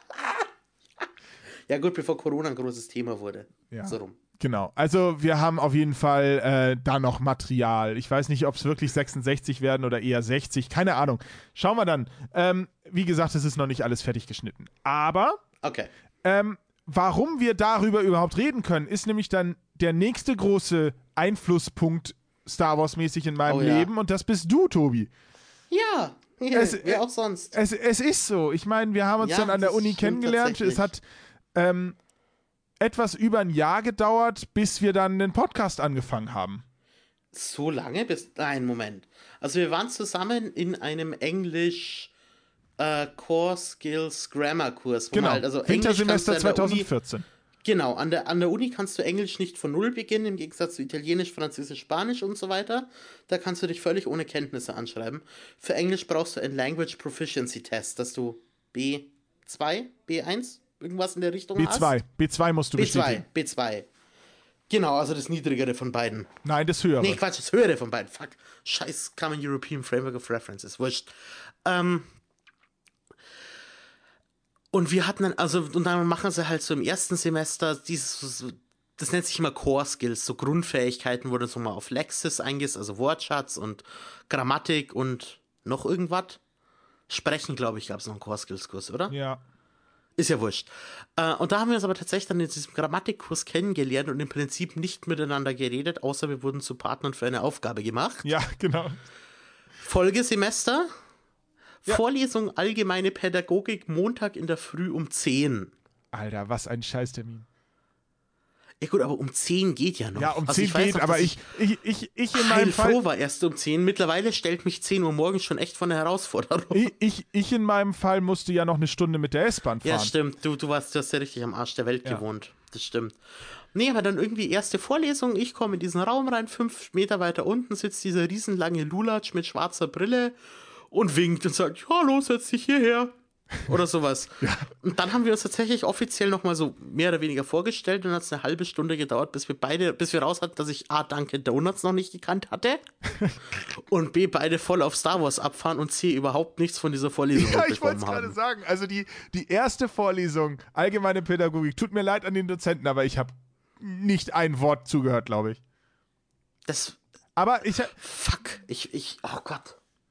Ja gut, bevor Corona ein großes Thema wurde. Ja. So rum. Genau. Also wir haben auf jeden Fall äh, da noch Material. Ich weiß nicht, ob es wirklich sechsundsechzig werden oder eher sechzig. Keine Ahnung. Schauen wir dann. Ähm, wie gesagt, es ist noch nicht alles fertig geschnitten. Aber Okay. ähm, warum wir darüber überhaupt reden können, ist nämlich dann der nächste große Einflusspunkt Star Wars-mäßig in meinem Oh ja. Leben. Und das bist du, Tobi. Ja, ja Es- wer auch sonst. Es, es ist so. Ich meine, wir haben uns Ja, dann an der das Uni stimmt kennengelernt. tatsächlich. Es hat ähm, etwas über ein Jahr gedauert, bis wir dann den Podcast angefangen haben. So lange bis. Nein, Moment. Also wir waren zusammen in einem Englisch äh, Core Skills Grammar Kurs. wo Genau. man Halt, also Englisch kannst du Wintersemester an der Uni, zweitausendvierzehn. genau, an der, an der Uni kannst du Englisch nicht von Null beginnen, im Gegensatz zu Italienisch, Französisch, Spanisch und so weiter. Da kannst du dich völlig ohne Kenntnisse anschreiben. Für Englisch brauchst du einen Language Proficiency Test, dass du B zwei, B eins, irgendwas in der Richtung B hast. zwei. B zwei musst du B zwei, bestätigen. B zwei. Genau, also das niedrigere von beiden. Nein, das höhere. Nee, Quatsch, das höhere von beiden. Fuck. Scheiß Common European Framework of References. Wurscht. Ähm. Und wir hatten dann, also, und dann machen sie halt so im ersten Semester dieses, das nennt sich immer Core Skills, so Grundfähigkeiten, wo du so mal auf Lexis eingehst, also Wortschatz und Grammatik und noch irgendwas. Sprechen, glaube ich, gab es noch einen Core Skills Kurs, oder? Ja. Ist ja wurscht. Äh, und da haben wir uns aber tatsächlich dann in diesem Grammatikkurs kennengelernt und im Prinzip nicht miteinander geredet, außer wir wurden zu Partnern für eine Aufgabe gemacht. Ja, genau. Folgesemester, Ja. Vorlesung Allgemeine Pädagogik, Montag in der Früh um zehn. Alter, was ein Scheißtermin. Ja gut, aber um zehn geht ja noch. Ja, um Also zehn ich weiß geht, noch, aber dass ich, ich, ich, ich in meinem Fall. heilfroh war erst um zehn. Mittlerweile stellt mich zehn Uhr morgens schon echt vor eine Herausforderung. Ich, ich, ich in meinem Fall musste ja noch eine Stunde mit der S-Bahn fahren. Ja, stimmt. Du, du, warst, du hast ja richtig am Arsch der Welt Ja. gewohnt. Das stimmt. Nee, aber dann irgendwie erste Vorlesung. Ich komme in diesen Raum rein. Fünf Meter weiter unten sitzt dieser riesenlange Lulatsch mit schwarzer Brille und winkt und sagt, hallo, setz dich hierher. Oder sowas. Und dann haben wir uns tatsächlich offiziell nochmal so mehr oder weniger vorgestellt und dann hat es eine halbe Stunde gedauert, bis wir beide, bis wir raus hatten, dass ich A, Danke Donuts noch nicht gekannt hatte und B, beide voll auf Star Wars abfahren und C, überhaupt nichts von dieser Vorlesung Ja, ich wollte mitbekommen es gerade haben. sagen. Also die, die erste Vorlesung, allgemeine Pädagogik, tut mir leid an den Dozenten, aber ich habe nicht ein Wort zugehört, glaube ich. Das, Aber ich, fuck, ich, ich, oh Gott.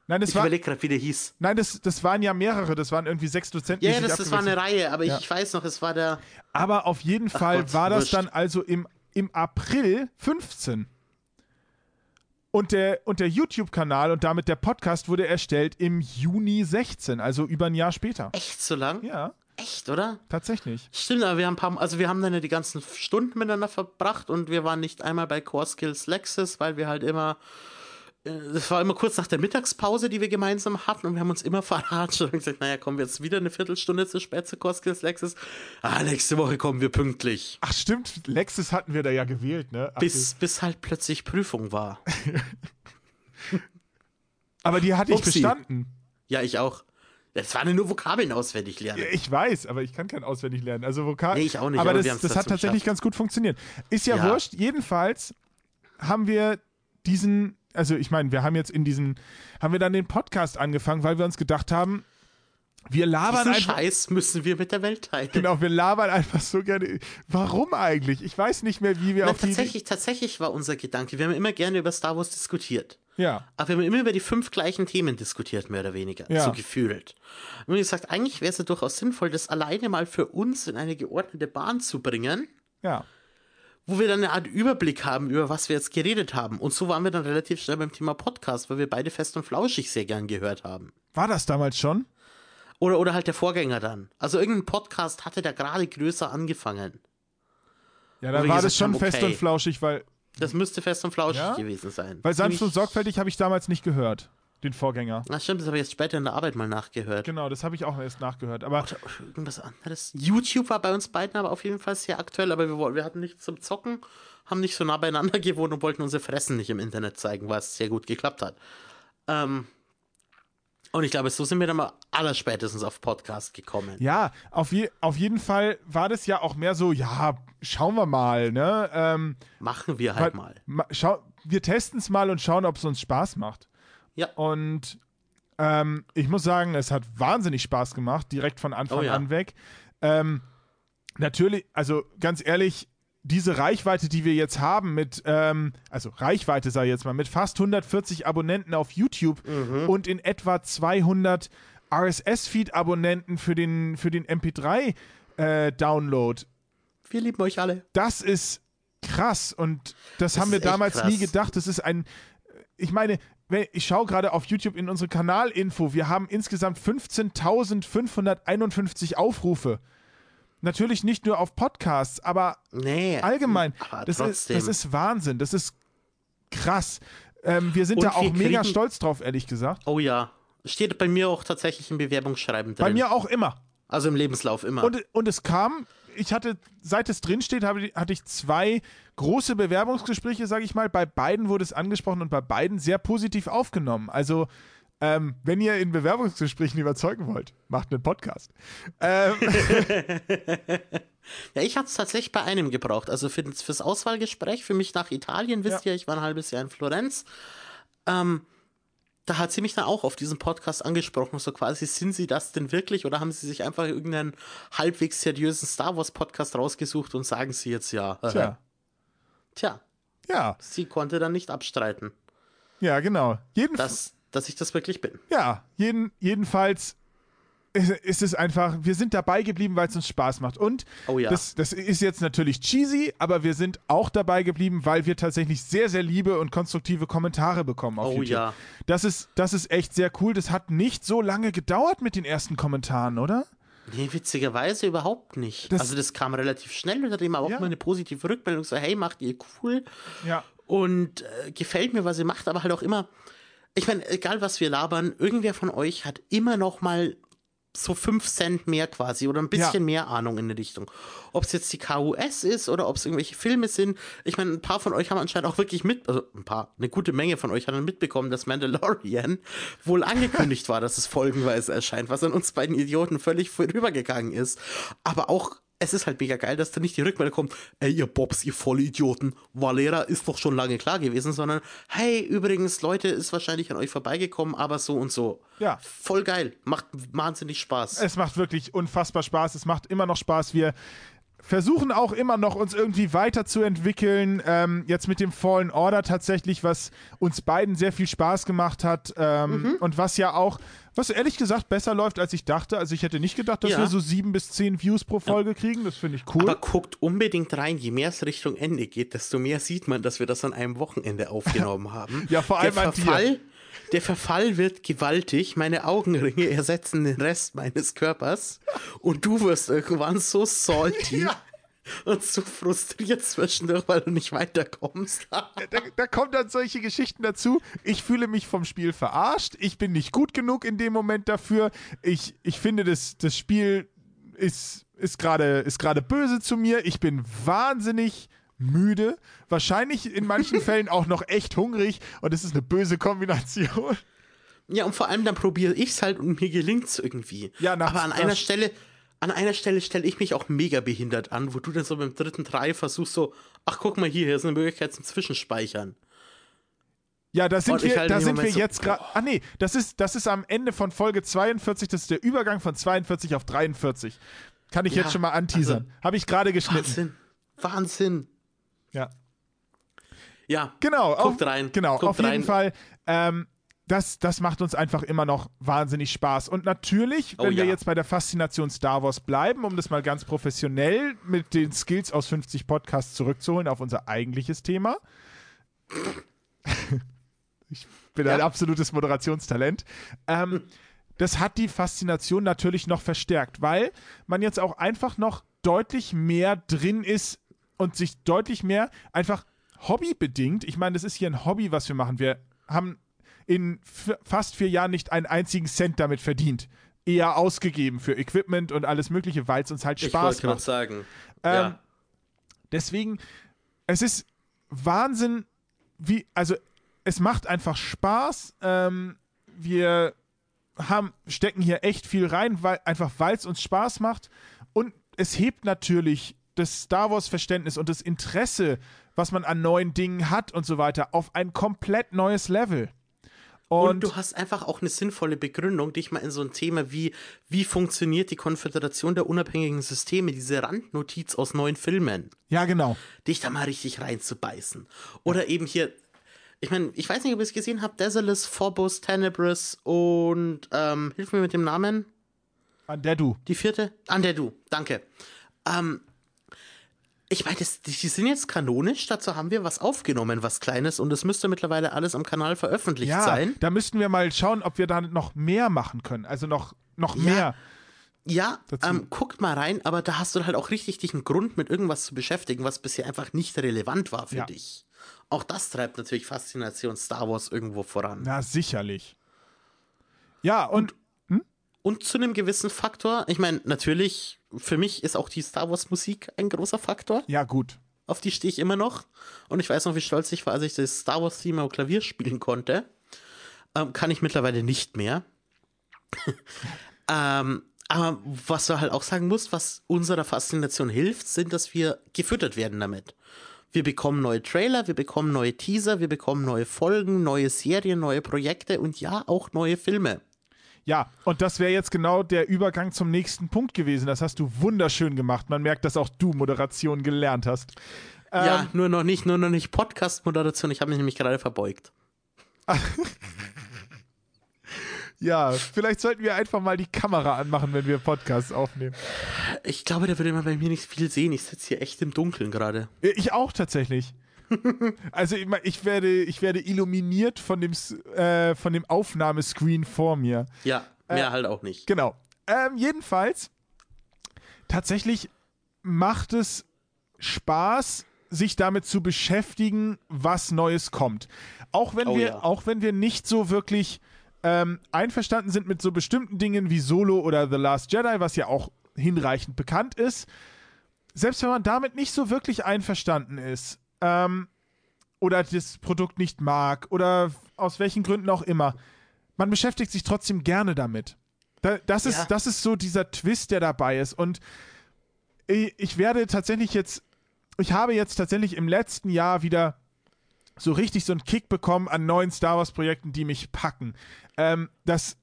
Nein, das ich war, überlege gerade, wie der hieß. Nein, das, das waren ja mehrere, das waren irgendwie sechs Dozenten. Ja, die ja sich das, das war eine Reihe, aber ja. ich weiß noch, es war der... Aber auf jeden Fall Gott, war das wurscht. dann also im, im April fünfzehn. Und der, und der YouTube-Kanal und damit der Podcast wurde erstellt im Juni sechzehn, also über ein Jahr später. Echt so lang? Ja, Echt, oder? tatsächlich. Stimmt, aber wir haben ein paar, also wir haben dann ja die ganzen Stunden miteinander verbracht und wir waren nicht einmal bei Core Skills Lexus, weil wir halt immer, das war immer kurz nach der Mittagspause, die wir gemeinsam hatten und wir haben uns immer verarscht und gesagt, naja, kommen wir jetzt wieder eine Viertelstunde zu spät zu Core Skills Lexus. Ah, nächste Woche kommen wir pünktlich. Ach stimmt, Lexus hatten wir da ja gewählt, ne? Ach, Bis, bis halt plötzlich Prüfung war. aber die hatte ich Upsi. bestanden. Ja, ich auch. Das waren ja nur Vokabeln auswendig lernen. Ich weiß, aber ich kann kein auswendig lernen. Also Vokal. Nee, ich auch nicht, Aber, aber das, wir haben's das hat dazu tatsächlich geschafft. ganz gut funktioniert. Ist ja, Ja. wurscht. Jedenfalls haben wir diesen, also ich meine, wir haben jetzt in diesen, haben wir dann den Podcast angefangen, weil wir uns gedacht haben, wir labern Diesen einfach. Scheiß müssen wir mit der Welt teilen. Genau, wir labern einfach so gerne. Warum eigentlich? Ich weiß nicht mehr, wie wir Na, auf die. tatsächlich, tatsächlich war unser Gedanke, wir haben immer gerne über Star Wars diskutiert. Ja. Aber wir haben immer über die fünf gleichen Themen diskutiert, mehr oder weniger. Ja. So gefühlt. Und wir haben gesagt, eigentlich wäre es ja durchaus sinnvoll, das alleine mal für uns in eine geordnete Bahn zu bringen, Ja. wo wir dann eine Art Überblick haben, über was wir jetzt geredet haben. Und so waren wir dann relativ schnell beim Thema Podcast, weil wir beide Fest und Flauschig sehr gern gehört haben. War das damals schon? Oder, oder halt der Vorgänger dann. Also irgendein Podcast hatte da gerade größer angefangen. Ja, Wo dann wir war gesagt das schon haben, fest okay. und flauschig, weil, Das müsste Fest und Flauschig Ja? gewesen sein. weil sanft und Ziemlich- sorgfältig habe ich damals nicht gehört. Den Vorgänger. Na stimmt, das habe ich jetzt später in der Arbeit mal nachgehört. Genau, das habe ich auch erst nachgehört. Aber Oder irgendwas anderes. YouTube war bei uns beiden aber auf jeden Fall sehr aktuell, aber wir, woll- wir hatten nichts zum Zocken, haben nicht so nah beieinander gewohnt und wollten unsere Fressen nicht im Internet zeigen, was sehr gut geklappt hat. Ähm, und ich glaube, so sind wir dann mal allerspätestens auf Podcast gekommen. ja, auf, je, auf jeden Fall war das ja auch mehr so, ja, schauen wir mal, ne? Ähm, Machen wir halt weil- mal. ma- schau, wir testen es mal und schauen, ob es uns Spaß macht. Ja. Und ähm, ich muss sagen, es hat wahnsinnig Spaß gemacht, direkt von Anfang Oh ja. an weg. Ähm, natürlich, also ganz ehrlich, diese Reichweite, die wir jetzt haben mit, ähm, also Reichweite sei jetzt mal, mit fast hundertvierzig Abonnenten auf YouTube Mhm. und in etwa zweihundert R S S-Feed-Abonnenten für den, für den M P drei Download. Wir lieben euch alle. Das ist krass und das, Das haben wir ist echt damals krass. nie gedacht. Das ist ein, ich meine, wenn- ich schaue gerade auf YouTube in unsere Kanalinfo, wir haben insgesamt fünfzehntausendfünfhunderteinundfünfzig Aufrufe. Natürlich nicht nur auf Podcasts, aber Nee. allgemein. Aber Das ist, trotzdem. das ist Wahnsinn, das ist krass. Ähm, wir sind Und da auch wir mega kriegen- stolz drauf, ehrlich gesagt. Oh ja. Steht bei mir auch tatsächlich im Bewerbungsschreiben drin. Bei mir auch immer. Also im Lebenslauf immer. Und, und es kam, ich hatte, seit es drinsteht, habe, hatte ich zwei große Bewerbungsgespräche, sage ich mal. Bei beiden wurde es angesprochen und bei beiden sehr positiv aufgenommen. Also, ähm, wenn ihr in Bewerbungsgesprächen überzeugen wollt, macht einen Podcast. Ähm, Ja, ich hatte es tatsächlich bei einem gebraucht. Also für, fürs Auswahlgespräch, für mich nach Italien, wisst Ja. ihr, ich war ein halbes Jahr in Florenz. Ähm, da hat sie mich dann auch auf diesen Podcast angesprochen, so quasi, sind sie das denn wirklich oder haben sie sich einfach irgendeinen halbwegs seriösen Star Wars Podcast rausgesucht und sagen sie jetzt ja? Äh, tja, Tja, ja, sie konnte dann nicht abstreiten, ja, genau. Jeden, dass, dass ich das wirklich bin. ja, jeden, jedenfalls ist, ist es einfach, wir sind dabei geblieben, weil es uns Spaß macht. Und Oh ja. das, das ist jetzt natürlich cheesy, aber wir sind auch dabei geblieben, weil wir tatsächlich sehr, sehr liebe und konstruktive Kommentare bekommen auf Oh YouTube. ja. Das ist, das ist echt sehr cool. Das hat nicht so lange gedauert mit den ersten Kommentaren, oder? Nee, witzigerweise überhaupt nicht. Das- also das kam relativ schnell, unter dem auch Ja. mal eine positive Rückmeldung, so hey, macht ihr cool. Ja. Und äh, gefällt mir, was ihr macht, aber halt auch immer, ich meine, egal was wir labern, irgendwer von euch hat immer noch mal so fünf Cent mehr quasi oder ein bisschen Ja. mehr Ahnung in die Richtung. Ob es jetzt die K U S ist oder ob es irgendwelche Filme sind. Ich meine, ein paar von euch haben anscheinend auch wirklich mit, also ein paar, eine gute Menge von euch haben mitbekommen, dass Mandalorian wohl angekündigt war, dass es folgenweise erscheint, was an uns beiden Idioten völlig vorübergegangen ist. Aber auch es ist halt mega geil, dass da nicht die Rückmeldung kommt, ey, ihr Bobs, ihr Vollidioten, Valera ist doch schon lange klar gewesen, sondern, hey, übrigens, Leute, ist wahrscheinlich an euch vorbeigekommen, aber so und so. Ja. Voll geil, macht wahnsinnig Spaß. Es macht wirklich unfassbar Spaß. Es macht immer noch Spaß. Wir versuchen auch immer noch, uns irgendwie weiterzuentwickeln. Ähm, jetzt mit dem Fallen Order tatsächlich, was uns beiden sehr viel Spaß gemacht hat. Ähm, mhm. Und was ja auch, was ehrlich gesagt besser läuft, als ich dachte. Also ich hätte nicht gedacht, dass ja. wir so sieben bis zehn Views pro Folge ja. kriegen. Das finde ich cool. Aber guckt unbedingt rein. Je mehr es Richtung Ende geht, desto mehr sieht man, dass wir das an einem Wochenende aufgenommen haben. Ja, vor allem der an Verfall, dir. Der Verfall wird gewaltig. Meine Augenringe ersetzen den Rest meines Körpers. Und du wirst irgendwann so salty. Ja. Und so frustriert zwischendurch, weil du nicht weiterkommst. da, da kommen dann solche Geschichten dazu. Ich fühle mich vom Spiel verarscht. Ich bin nicht gut genug in dem Moment dafür. Ich, ich finde, das, das Spiel ist, ist gerade ist gerade böse zu mir. Ich bin wahnsinnig müde. Wahrscheinlich in manchen Fällen auch noch echt hungrig. Und es ist eine böse Kombination. Ja, und vor allem dann probiere ich es halt und mir gelingt es irgendwie. Ja, nach, Aber an einer Stelle... An einer Stelle stelle ich mich auch mega behindert an, wo du dann so beim dritten Try versuchst so, ach guck mal hier, hier ist eine Möglichkeit zum Zwischenspeichern. Ja, da sind wir, halt da sind wir so, jetzt gerade, ah nee, das ist, das ist am Ende von Folge zweiundvierzig, das ist der Übergang von zweiundvierzig auf dreiundvierzig. Kann ich ja, jetzt schon mal anteasern. Also, habe ich gerade geschnitten. Wahnsinn, Wahnsinn. Ja. Ja, genau, guckt auf, rein. Genau, guckt auf jeden rein. Fall, ähm, Das, das macht uns einfach immer noch wahnsinnig Spaß. Und natürlich, wenn oh, wir ja. jetzt bei der Faszination Star Wars bleiben, um das mal ganz professionell mit den Skills aus fünfzig Podcasts zurückzuholen auf unser eigentliches Thema. Ich bin ja. ein absolutes Moderationstalent. Ähm, das hat die Faszination natürlich noch verstärkt, weil man jetzt auch einfach noch deutlich mehr drin ist und sich deutlich mehr einfach hobbybedingt, ich meine, das ist hier ein Hobby, was wir machen. Wir haben in f- fast vier Jahren nicht einen einzigen Cent damit verdient. Eher ausgegeben für Equipment und alles Mögliche, weil es uns halt Spaß macht. Ich wollte gerade sagen. Ähm, ja. Deswegen, es ist Wahnsinn, wie, also es macht einfach Spaß. Ähm, wir haben, stecken hier echt viel rein, weil, einfach weil es uns Spaß macht. Und es hebt natürlich das Star Wars-Verständnis und das Interesse, was man an neuen Dingen hat und so weiter, auf ein komplett neues Level. Und, und du hast einfach auch eine sinnvolle Begründung, dich mal in so ein Thema wie, wie funktioniert die Konföderation der unabhängigen Systeme, diese Randnotiz aus neuen Filmen. Ja, genau. Dich da mal richtig reinzubeißen. Oder ja. eben hier, ich meine, ich weiß nicht, ob ihr es gesehen habt, Desolus, Phobos, Tenebris und, ähm, hilf mir mit dem Namen. Undeadu. Die vierte? Undeadu, danke. Ähm, Ich meine, die sind jetzt kanonisch, dazu haben wir was aufgenommen, was Kleines, und es müsste mittlerweile alles am Kanal veröffentlicht ja, sein. Da müssten wir mal schauen, ob wir da noch mehr machen können, also noch, noch ja, mehr. Ja, ähm, guckt mal rein, aber da hast du halt auch richtig dich einen Grund, mit irgendwas zu beschäftigen, was bisher einfach nicht relevant war für ja. dich. Auch das treibt natürlich Faszination Star Wars irgendwo voran. Na, sicherlich. Ja, und... und hm? Und zu einem gewissen Faktor, ich meine, natürlich, für mich ist auch die Star Wars Musik ein großer Faktor. Ja, gut. Auf die stehe ich immer noch. Und ich weiß noch, wie stolz ich war, als ich das Star Wars Theme auf Klavier spielen konnte. Ähm, kann ich mittlerweile nicht mehr. ähm, aber was du halt auch sagen musst, was unserer Faszination hilft, sind, dass wir gefüttert werden damit. Wir bekommen neue Trailer, wir bekommen neue Teaser, wir bekommen neue Folgen, neue Serien, neue Projekte und ja, auch neue Filme. Ja, und das wäre jetzt genau der Übergang zum nächsten Punkt gewesen. Das hast du wunderschön gemacht. Man merkt, dass auch du Moderation gelernt hast. Ähm, ja, nur noch nicht, nur noch nicht Podcast-Moderation. Ich habe mich nämlich gerade verbeugt. Ja, vielleicht sollten wir einfach mal die Kamera anmachen, wenn wir Podcasts aufnehmen. Ich glaube, da würde man bei mir nicht viel sehen. Ich sitze hier echt im Dunkeln gerade. Ich auch tatsächlich. Also ich, ich, werde, ich werde illuminiert von dem, äh, von dem Aufnahmescreen vor mir. Ja, mehr äh, halt auch nicht. Genau. Ähm, jedenfalls, tatsächlich macht es Spaß, sich damit zu beschäftigen, was Neues kommt. Auch wenn, oh, wir, ja. auch wenn wir nicht so wirklich ähm, einverstanden sind mit so bestimmten Dingen wie Solo oder The Last Jedi, was ja auch hinreichend bekannt ist. Selbst wenn man damit nicht so wirklich einverstanden ist, Ähm, oder das Produkt nicht mag oder aus welchen Gründen auch immer. Man beschäftigt sich trotzdem gerne damit. Da, das, ist, ja. das ist so dieser Twist, der dabei ist. Und ich, ich werde tatsächlich jetzt, ich habe jetzt tatsächlich im letzten Jahr wieder so richtig so einen Kick bekommen an neuen Star Wars Projekten, die mich packen. Ähm, das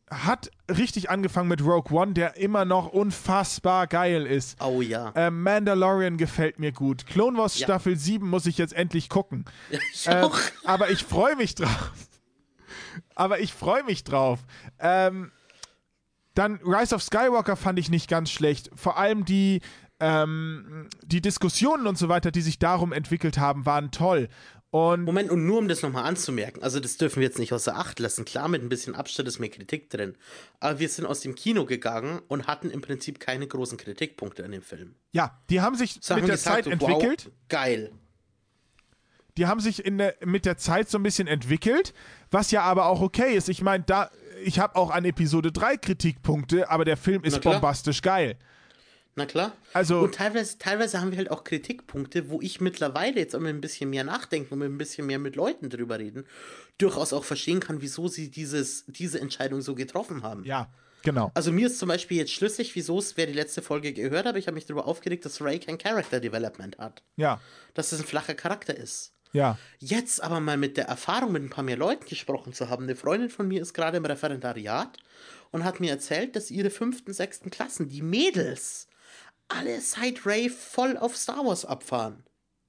hat richtig angefangen mit Rogue One, der immer noch unfassbar geil ist. Oh ja. Äh, Mandalorian gefällt mir gut. Clone Wars Ja. Staffel sieben muss ich jetzt endlich gucken. Ja, ich Ähm, auch. aber ich freue mich drauf. aber ich freue mich drauf. Ähm, dann Rise of Skywalker fand ich nicht ganz schlecht. Vor allem die, ähm, die Diskussionen und so weiter, die sich darum entwickelt haben, waren toll. Und Moment, und nur um das nochmal anzumerken, also das dürfen wir jetzt nicht außer Acht lassen. Klar, mit ein bisschen Abstand ist mehr Kritik drin. Aber wir sind aus dem Kino gegangen und hatten im Prinzip keine großen Kritikpunkte an dem Film. ja, die haben sich So mit haben der gesagt, Zeit so, entwickelt. Wow, geil. Die haben sich in der, mit der Zeit so ein bisschen entwickelt, was ja aber auch okay ist. Ich meine, da, ich habe auch an Episode drei Kritikpunkte, aber der Film ist Na klar. bombastisch geil. Na klar. Also- und teilweise, teilweise haben wir halt auch Kritikpunkte, wo ich mittlerweile jetzt auch mit ein bisschen mehr nachdenken und mit ein bisschen mehr mit Leuten drüber reden, durchaus auch verstehen kann, wieso sie dieses, diese Entscheidung so getroffen haben. Ja, genau. Also mir ist zum Beispiel jetzt schlüssig, wieso es, wer die letzte Folge gehört hat, ich habe mich darüber aufgeregt, dass Rey kein Character Development hat. Ja, Dass es ein flacher Charakter ist. ja, Jetzt aber mal mit der Erfahrung, mit ein paar mehr Leuten gesprochen zu haben. Eine Freundin von mir ist gerade im Referendariat und hat mir erzählt, dass ihre fünften, sechsten Klassen, die Mädels, alle seit Rey voll auf Star Wars abfahren.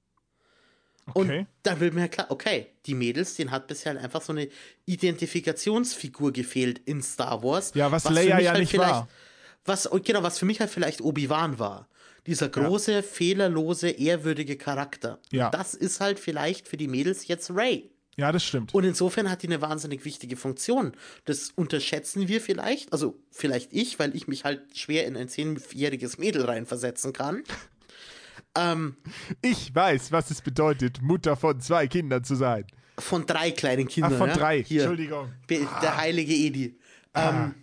okay. Und da will mir klar, okay, die Mädels, denen hat bisher halt einfach so eine Identifikationsfigur gefehlt in Star Wars. Ja, was für Leia mich ja halt nicht vielleicht- war. Was, genau, was für mich halt vielleicht Obi-Wan war. Dieser große, fehlerlose, ehrwürdige Charakter. Ja. Und das ist halt vielleicht für die Mädels jetzt Rey. Ja, das stimmt. Und insofern hat die eine wahnsinnig wichtige Funktion. Das unterschätzen wir vielleicht, also vielleicht ich, weil ich mich halt schwer in ein zehnjähriges Mädel reinversetzen kann. ähm, Ich weiß, was es bedeutet, Mutter von zwei Kindern zu sein. von drei kleinen Kindern. Ach, von ja? drei. Hier, Entschuldigung. Be- der heilige Edi. Ähm,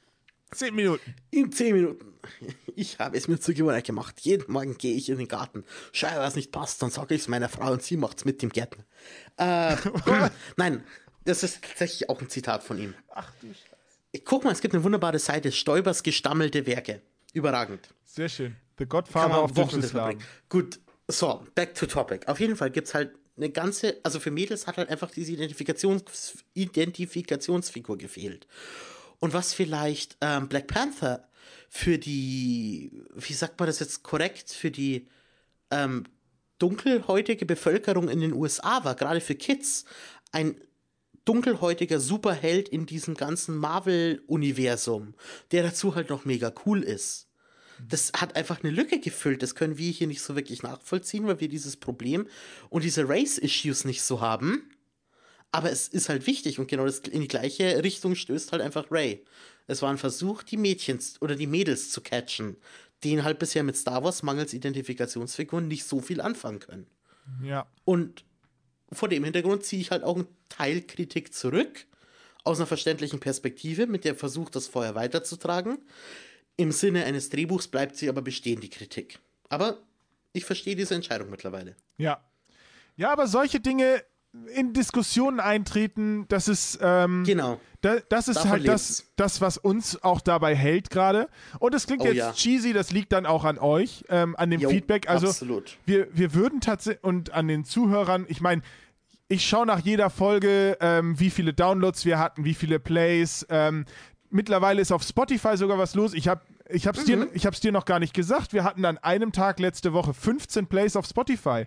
Zehn Minuten. in zehn Minuten. Ich habe es mir zur Gewohnheit gemacht. Jeden Morgen gehe ich in den Garten. Schau, was nicht passt, dann sage ich es meiner Frau und sie macht's mit dem Gärtner. Äh, nein, das ist tatsächlich auch ein Zitat von ihm. Ach du Scheiße. Guck mal, es gibt eine wunderbare Seite, Stoibers gestammelte Werke. Überragend. Sehr schön. The Kann Godfather man of Wochen Digital drüber Slam. bringen. Gut, so, back to topic. Auf jeden Fall gibt es halt eine ganze, also für Mädels hat halt einfach diese Identifikations, Identifikationsfigur gefehlt. Und was vielleicht ähm, Black Panther für die, wie sagt man das jetzt korrekt, für die ähm, dunkelhäutige Bevölkerung in den U S A war, gerade für Kids, ein dunkelhäutiger Superheld in diesem ganzen Marvel-Universum, der dazu halt noch mega cool ist. Das hat einfach eine Lücke gefüllt. Das können wir hier nicht so wirklich nachvollziehen, weil wir dieses Problem und diese Race-Issues nicht so haben. Aber es ist halt wichtig und genau das in die gleiche Richtung stößt halt einfach Rey. Es war ein Versuch, die Mädchen oder die Mädels zu catchen, denen halt bisher mit Star Wars mangels Identifikationsfiguren nicht so viel anfangen können. Ja. Und vor dem Hintergrund ziehe ich halt auch einen Teil Kritik zurück, aus einer verständlichen Perspektive, mit der Versuch, das Feuer weiterzutragen. Im Sinne eines Drehbuchs bleibt sie aber bestehen, die Kritik. Aber ich verstehe diese Entscheidung mittlerweile. Ja. Ja, aber solche Dinge in Diskussionen eintreten, das ist, ähm, Genau. da, das ist Davon halt das, lebt's. das, was uns auch dabei hält gerade. Und das klingt Oh, jetzt ja. cheesy, das liegt dann auch an euch, ähm, an dem Jo, Feedback. Also absolut. wir, wir würden tatsächlich, und an den Zuhörern, ich meine, ich schaue nach jeder Folge, ähm, wie viele Downloads wir hatten, wie viele Plays. Ähm, mittlerweile ist auf Spotify sogar was los. Ich habe ich hab's, Mhm. dir, ich hab's dir noch gar nicht gesagt. Wir hatten an einem Tag letzte Woche fünfzehn Plays auf Spotify.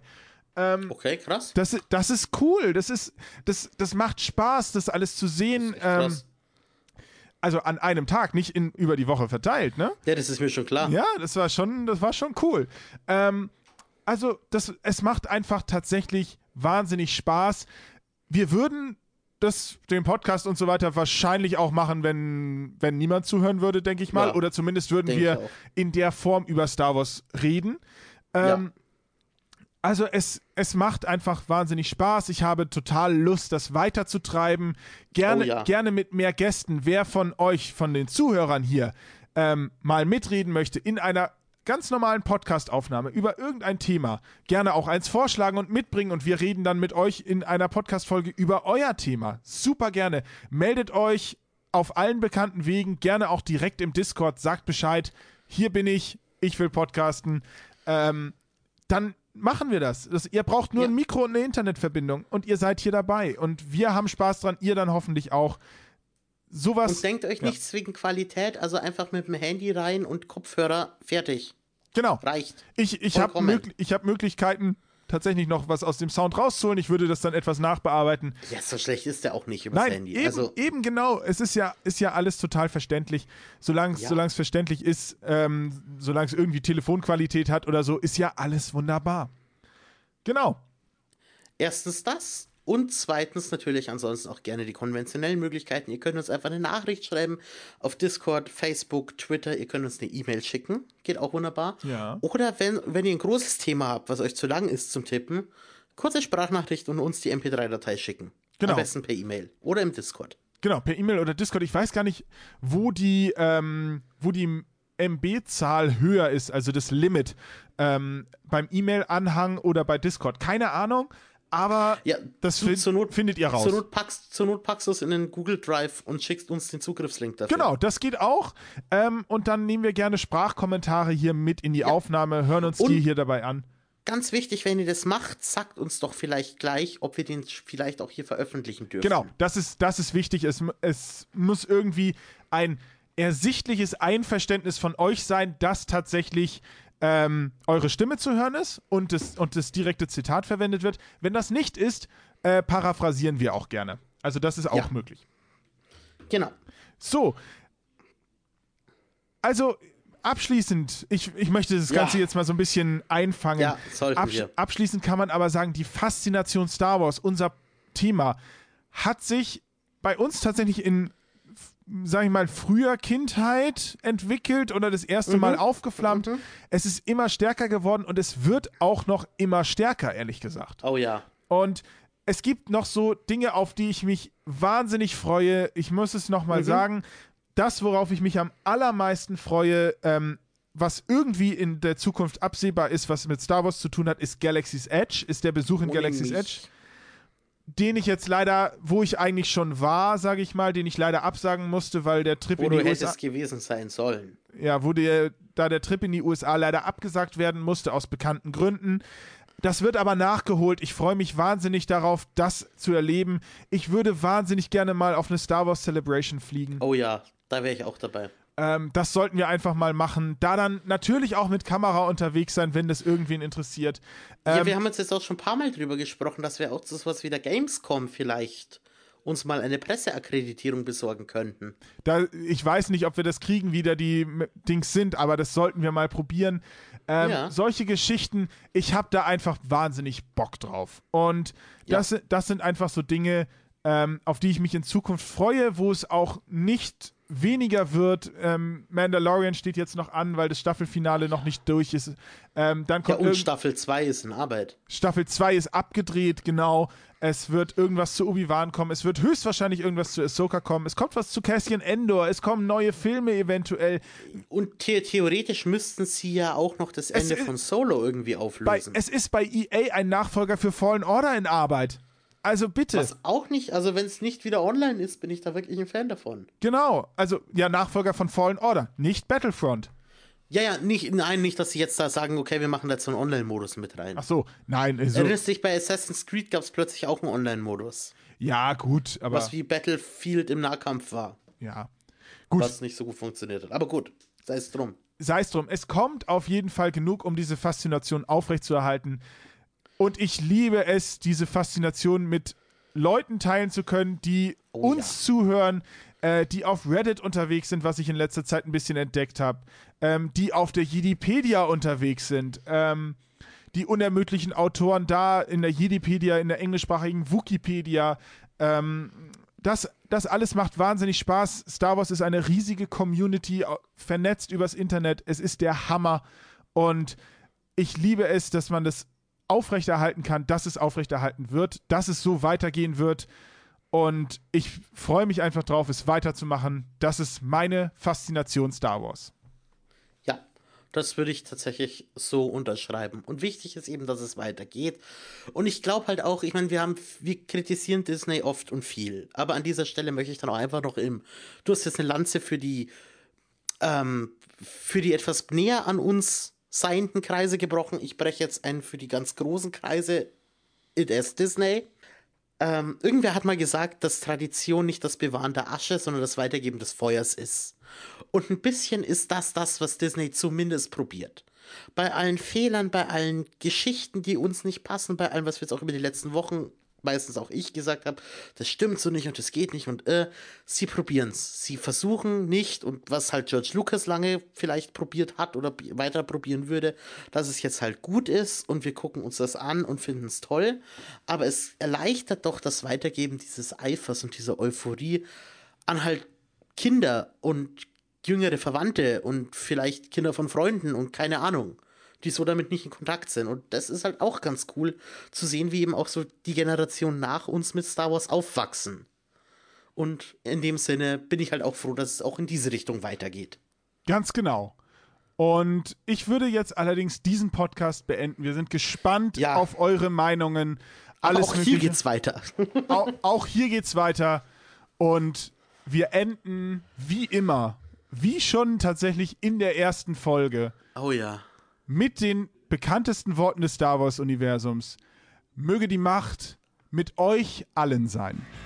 Okay, krass. Das, ist- das ist cool. Das, ist, das, das macht Spaß, das alles zu sehen. Echt Ähm, krass. also an einem Tag, nicht in, über die Woche verteilt, ne? Ja, das ist mir schon klar. Ja, das war schon, das war schon cool. Ähm, also, das, es macht einfach tatsächlich wahnsinnig Spaß. Wir würden das, den Podcast und so weiter wahrscheinlich auch machen, wenn, wenn niemand zuhören würde, denke ich mal. Ja, Oder zumindest würden denke ich wir auch. in der Form über Star Wars reden. Ähm, Ja. Also es, es macht einfach wahnsinnig Spaß. Ich habe total Lust, das weiterzutreiben. Gerne, Oh ja. gerne mit mehr Gästen. Wer von euch, von den Zuhörern hier, ähm, mal mitreden möchte in einer ganz normalen Podcast-Aufnahme über irgendein Thema, gerne auch eins vorschlagen und mitbringen und wir reden dann mit euch in einer Podcast-Folge über euer Thema. Super gerne. Meldet euch auf allen bekannten Wegen, gerne auch direkt im Discord, sagt Bescheid, hier bin ich, ich will podcasten. Ähm, dann machen wir das. das. Ihr braucht nur Ja. ein Mikro und eine Internetverbindung und ihr seid hier dabei. Und wir haben Spaß dran, ihr dann hoffentlich auch. sowas. Und denkt euch ja. nichts wegen Qualität, also einfach mit dem Handy rein und Kopfhörer, fertig. Genau. Reicht. Ich, ich habe mög ich hab Möglichkeiten, tatsächlich noch was aus dem Sound rauszuholen. Ich würde das dann etwas nachbearbeiten. Ja, so schlecht ist der auch nicht übers Nein, Handy. Eben, also eben genau. Es ist ja, ist ja alles total verständlich. Solange Ja. es verständlich ist, ähm, solange es irgendwie Telefonqualität hat oder so, ist ja alles wunderbar. Genau. Erstens das und zweitens natürlich ansonsten auch gerne die konventionellen Möglichkeiten. Ihr könnt uns einfach eine Nachricht schreiben auf Discord, Facebook, Twitter. Ihr könnt uns eine E-Mail schicken. Geht auch wunderbar. Ja. Oder wenn, wenn ihr ein großes Thema habt, was euch zu lang ist zum Tippen, kurze Sprachnachricht und uns die M P drei Datei schicken. Genau. Am besten per E-Mail oder im Discord. Genau, per E-Mail oder Discord. Ich weiß gar nicht, wo die, ähm, wo die M B-Zahl höher ist, also das Limit, ähm, beim E-Mail-Anhang oder bei Discord. Keine Ahnung, aber Ja, das du, fin zur Not, findet ihr raus. Zur Not, packst, zur Not packst du es in den Google Drive und schickst uns den Zugriffslink dafür. Genau, das geht auch. Ähm, und dann nehmen wir gerne Sprachkommentare hier mit in die Ja. Aufnahme, hören uns Und- die hier dabei an. Ganz wichtig, wenn ihr das macht, sagt uns doch vielleicht gleich, ob wir den vielleicht auch hier veröffentlichen dürfen. Genau, das ist, das ist wichtig. Es, es muss irgendwie ein ersichtliches Einverständnis von euch sein, dass tatsächlich ähm, eure Stimme zu hören ist und das, und das direkte Zitat verwendet wird. Wenn das nicht ist, äh, paraphrasieren wir auch gerne. Also das ist auch Ja. möglich. Genau. So. Also abschließend, ich, ich möchte das Ja. Ganze jetzt mal so ein bisschen einfangen. Ja, sollten Absch wir. Abschließend kann man aber sagen, die Faszination Star Wars, unser Thema, hat sich bei uns tatsächlich in, sag ich mal, früher Kindheit entwickelt oder das erste Mhm. Mal aufgeflammt. Es ist immer stärker geworden und es wird auch noch immer stärker, ehrlich gesagt. Oh ja. Und es gibt noch so Dinge, auf die ich mich wahnsinnig freue. Ich muss es nochmal Mhm. sagen, das, worauf ich mich am allermeisten freue, ähm, was irgendwie in der Zukunft absehbar ist, was mit Star Wars zu tun hat, ist Galaxy's Edge, ist der Besuch in Ohne Galaxy's mich. Edge, den ich jetzt leider, wo ich eigentlich schon war, sage ich mal, den ich leider absagen musste, weil der Trip Wo in du die U S A, hättest gewesen sein sollen. ja, wo der, da der Trip in die U S A leider abgesagt werden musste, aus bekannten Gründen. Das wird aber nachgeholt. Ich freue mich wahnsinnig darauf, das zu erleben. Ich würde wahnsinnig gerne mal auf eine Star Wars Celebration fliegen. Oh ja, da wäre ich auch dabei. Ähm, das sollten wir einfach mal machen. Da dann natürlich auch mit Kamera unterwegs sein, wenn das irgendwen interessiert. Ähm, ja, wir haben uns jetzt auch schon ein paar Mal drüber gesprochen, dass wir auch so was wie der Gamescom vielleicht uns mal eine Presseakkreditierung besorgen könnten. da, ich weiß nicht, ob wir das kriegen, wie da die M- Dings sind, aber das sollten wir mal probieren. Ähm, Ja. Solche Geschichten, ich habe da einfach wahnsinnig Bock drauf. Und das, das sind einfach so Dinge, ähm, auf die ich mich in Zukunft freue, wo es auch nicht weniger wird. Ähm, Mandalorian steht jetzt noch an, weil das Staffelfinale noch nicht durch ist. Ähm, dann Ja, kommt und irgend- Staffel zwei ist in Arbeit. Staffel zwei ist abgedreht, genau. Es wird irgendwas zu Obi-Wan kommen. Es wird höchstwahrscheinlich irgendwas zu Ahsoka kommen. Es kommt was zu Cassian Endor. Es kommen neue Filme eventuell. Und the theoretisch müssten sie ja auch noch das Es Ende ist- von Solo irgendwie Bei, auflösen. es ist bei E A ein Nachfolger für Fallen Order in Arbeit. Also bitte. Was auch nicht, also wenn es nicht wieder online ist, bin ich da wirklich ein Fan davon. Genau. Also ja, Nachfolger von Fallen Order, nicht Battlefront. Ja, ja, nicht, nein, nicht, dass sie jetzt da sagen, okay, wir machen da jetzt so einen Online-Modus mit rein. Ach so, nein. Also, Erinnerst du dich, bei Assassin's Creed gab es plötzlich auch einen Online-Modus, ja, gut, aber was wie Battlefield im Nahkampf war, ja. Gut, was nicht so gut funktioniert hat. Aber gut, sei es drum. sei es drum. Es kommt auf jeden Fall genug, um diese Faszination aufrechtzuerhalten. Und ich liebe es, diese Faszination mit Leuten teilen zu können, die Oh uns zuhören, äh, die auf Reddit unterwegs sind, was ich in letzter Zeit ein bisschen entdeckt habe, ähm, die auf der Jedipedia unterwegs sind, ähm, die unermüdlichen Autoren da in der Jedipedia, in der englischsprachigen Wikipedia. Ähm, das, das alles macht wahnsinnig Spaß. Star Wars ist eine riesige Community, au- vernetzt übers Internet. Es ist der Hammer. Und ich liebe es, dass man das aufrechterhalten kann, dass es aufrechterhalten wird, dass es so weitergehen wird. Und ich freue mich einfach drauf, es weiterzumachen. Das ist meine Faszination Star Wars. Ja, das würde ich tatsächlich so unterschreiben. Und wichtig ist eben, dass es weitergeht. Und ich glaube halt auch, ich meine, wir haben, wir kritisieren Disney oft und viel. Aber an dieser Stelle möchte ich dann auch einfach noch im, du hast jetzt eine Lanze für die, ähm, für die etwas näher an uns seienden Kreise gebrochen. Ich breche jetzt einen für die ganz großen Kreise. It is Disney. Ähm, irgendwer hat mal gesagt, dass Tradition nicht das Bewahren der Asche, sondern das Weitergeben des Feuers ist. Und ein bisschen ist das das, was Disney zumindest probiert. Bei allen Fehlern, bei allen Geschichten, die uns nicht passen, bei allem, was wir jetzt auch über die letzten Wochen, meistens auch ich gesagt habe, das stimmt so nicht und das geht nicht und äh, sie probieren es. Sie versuchen nicht, und was halt George Lucas lange vielleicht probiert hat oder weiter probieren würde, dass es jetzt halt gut ist und wir gucken uns das an und finden es toll. Aber es erleichtert doch das Weitergeben dieses Eifers und dieser Euphorie an halt Kinder und jüngere Verwandte und vielleicht Kinder von Freunden und keine Ahnung, die so damit nicht in Kontakt sind. Und das ist halt auch ganz cool zu sehen, wie eben auch so die Generation nach uns mit Star Wars aufwachsen. Und in dem Sinne bin ich halt auch froh, dass es auch in diese Richtung weitergeht. Ganz genau. Und ich würde jetzt allerdings diesen Podcast beenden. Wir sind gespannt Ja. auf eure Meinungen. Aber Alles auch hier Mögliche. geht's weiter. Auch, auch hier geht's weiter. Und wir enden wie immer, wie schon tatsächlich in der ersten Folge, Oh ja. mit den bekanntesten Worten des Star Wars-Universums. Möge die Macht mit euch allen sein.